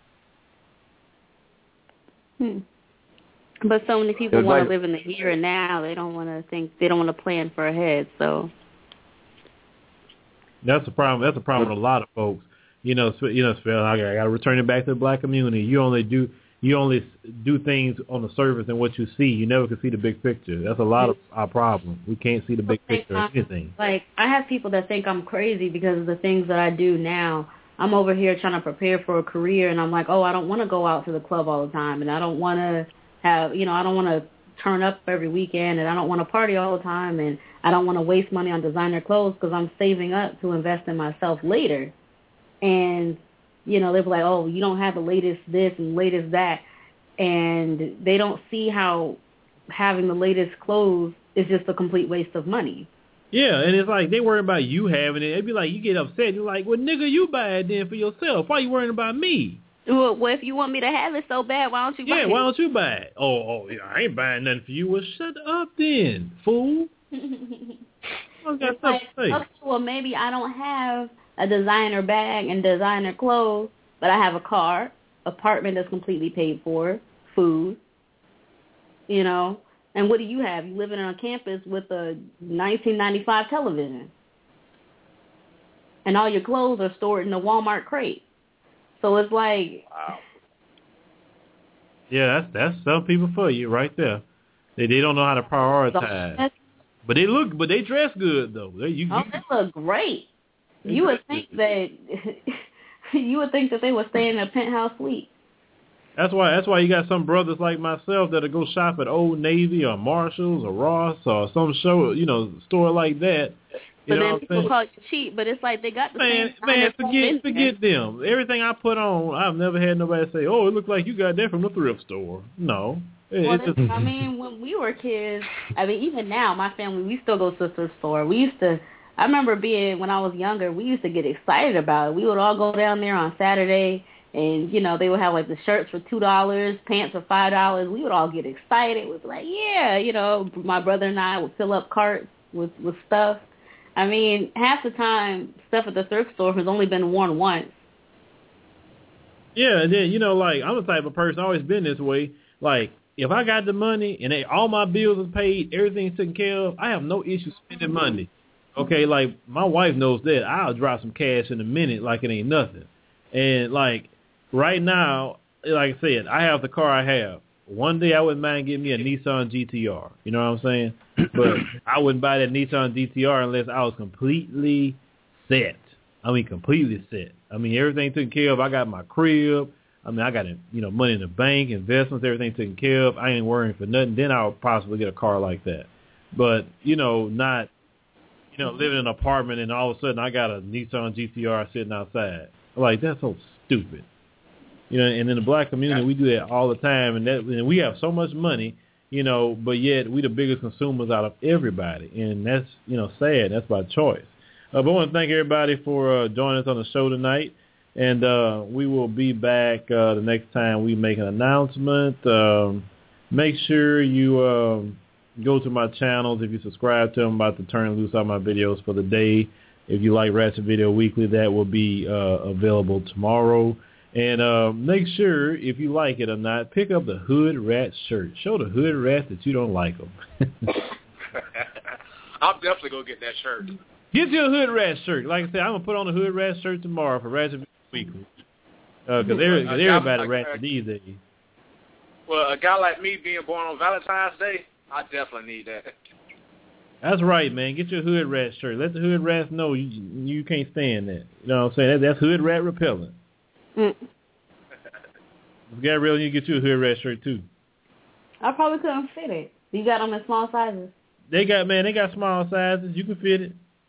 But so many people want to live in the here and now. They don't want to plan for ahead. So that's a problem. That's a problem with a lot of folks. I got to return it back to the black community. You only do things on the surface and what you see. You never can see the big picture. That's a lot of our problem. We can't see the big picture of anything. Like, I have people that think I'm crazy because of the things that I do now. I'm over here trying to prepare for a career, and I'm like, I don't want to go out to the club all the time, and I don't want to have, I don't want to turn up every weekend, and I don't want to party all the time, and I don't want to waste money on designer clothes because I'm saving up to invest in myself later. And, they'll be like, you don't have the latest this and latest that, and they don't see how having the latest clothes is just a complete waste of money. Yeah, and it's like they worry about you having it. It'd be like you get upset. You're like, well, nigga, you buy it then for yourself. Why you worrying about me? Well, if you want me to have it so bad, why don't you buy it? Yeah, why don't you buy it? Oh, I ain't buying nothing for you. Well, shut up then, fool. I got something to say. Okay, well, maybe I don't have a designer bag and designer clothes, but I have a car, apartment that's completely paid for, food, And what do you have? You living on a campus with a 1995 television. And all your clothes are stored in a Walmart crate. So it's like... Wow. Yeah, that's some people for you right there. They don't know how to prioritize. But they dress good, though. They look great. You would think that they would stay in a penthouse suite. That's why you got some brothers like myself that'll go shop at Old Navy or Marshalls or Ross or some store like that. But then people call you cheap, but it's like they got the same. Man, forget them. Everything I put on, I've never had nobody say, "Oh, it looks like you got that from the thrift store." No. When we were kids, even now, my family, we still go to the thrift store. I remember when I was younger, we used to get excited about it. We would all go down there on Saturday. And, they would have, like, the shirts for $2, pants for $5. We would all get excited. It was like, yeah, my brother and I would fill up carts with stuff. Half the time, stuff at the thrift store has only been worn once. Yeah, and then, I'm the type of person, I've always been this way. Like, if I got the money and all my bills are paid, everything's taken care of, I have no issue spending money. Okay, like, my wife knows that. I'll drop some cash in a minute like it ain't nothing. And, like... Right now, like I said, I have the car I have. One day I wouldn't mind getting me a Nissan GTR. You know what I'm saying? But I wouldn't buy that Nissan GTR unless I was completely set. Completely set. Everything taken care of. I got my crib. I got money in the bank, investments, everything taken care of. I ain't worrying for nothing. Then I'll possibly get a car like that. But, not, living in an apartment and all of a sudden I got a Nissan GTR sitting outside. Like, that's so stupid. And in the black community, we do that all the time, and we have so much money. but yet we the biggest consumers out of everybody, and that's, sad. That's by choice. But I want to thank everybody for joining us on the show tonight, and we will be back the next time we make an announcement. Make sure you go to my channels. If you subscribe to them, I'm about to turn loose all my videos for the day. If you like Ratchet Video Weekly, that will be available tomorrow. And make sure, if you like it or not, pick up the Hood Rat shirt. Show the Hood Rat that you don't like them. I'm definitely going to get that shirt. Get you a Hood Rat shirt. Like I said, I'm going to put on the Hood Rat shirt tomorrow for Ratchet Video Weekly. Because everybody ratchet these days. Well, a guy like me being born on Valentine's Day, I definitely need that. That's right, man. Get your Hood Rat shirt. Let the Hood Rats know you can't stand that. You know what I'm saying? That's Hood Rat repellent. Gabrielle, you get you a Hood Rat shirt too. I probably couldn't fit it. You got them in small sizes. They got small sizes. You can fit it.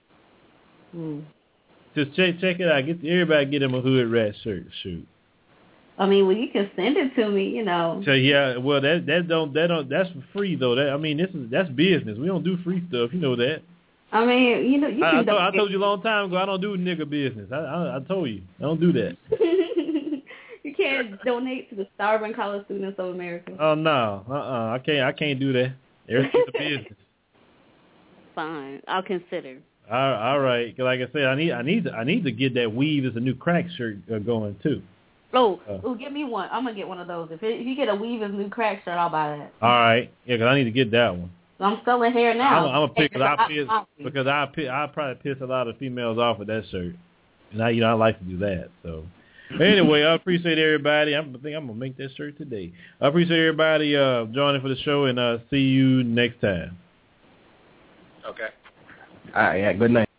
Just check it out. Everybody get them a Hood Rat shirt. Shoot. I mean, well, you can send it to me, So yeah, well that's for free though. That's business. We don't do free stuff. You know that. I mean, you can. I told you a long time ago. I don't do nigga business. I told you I don't do that. You can't donate to the starving college students of America. Oh no, I can't do that. It's a business. Fine, I'll consider. All right. Like I said, I need to get that Weave is a new crack shirt going too. Oh, give me one. I'm gonna get one of those. If you get a Weave is new crack shirt, I'll buy that. All right. Yeah, because I need to get that one. I'm selling hair now. I'm gonna pick because I probably piss a lot of females off with that shirt, and I like to do that. So anyway, I appreciate everybody. I think I'm gonna make that shirt today. I appreciate everybody joining for the show, and see you next time. Okay. All right. Yeah. Good night.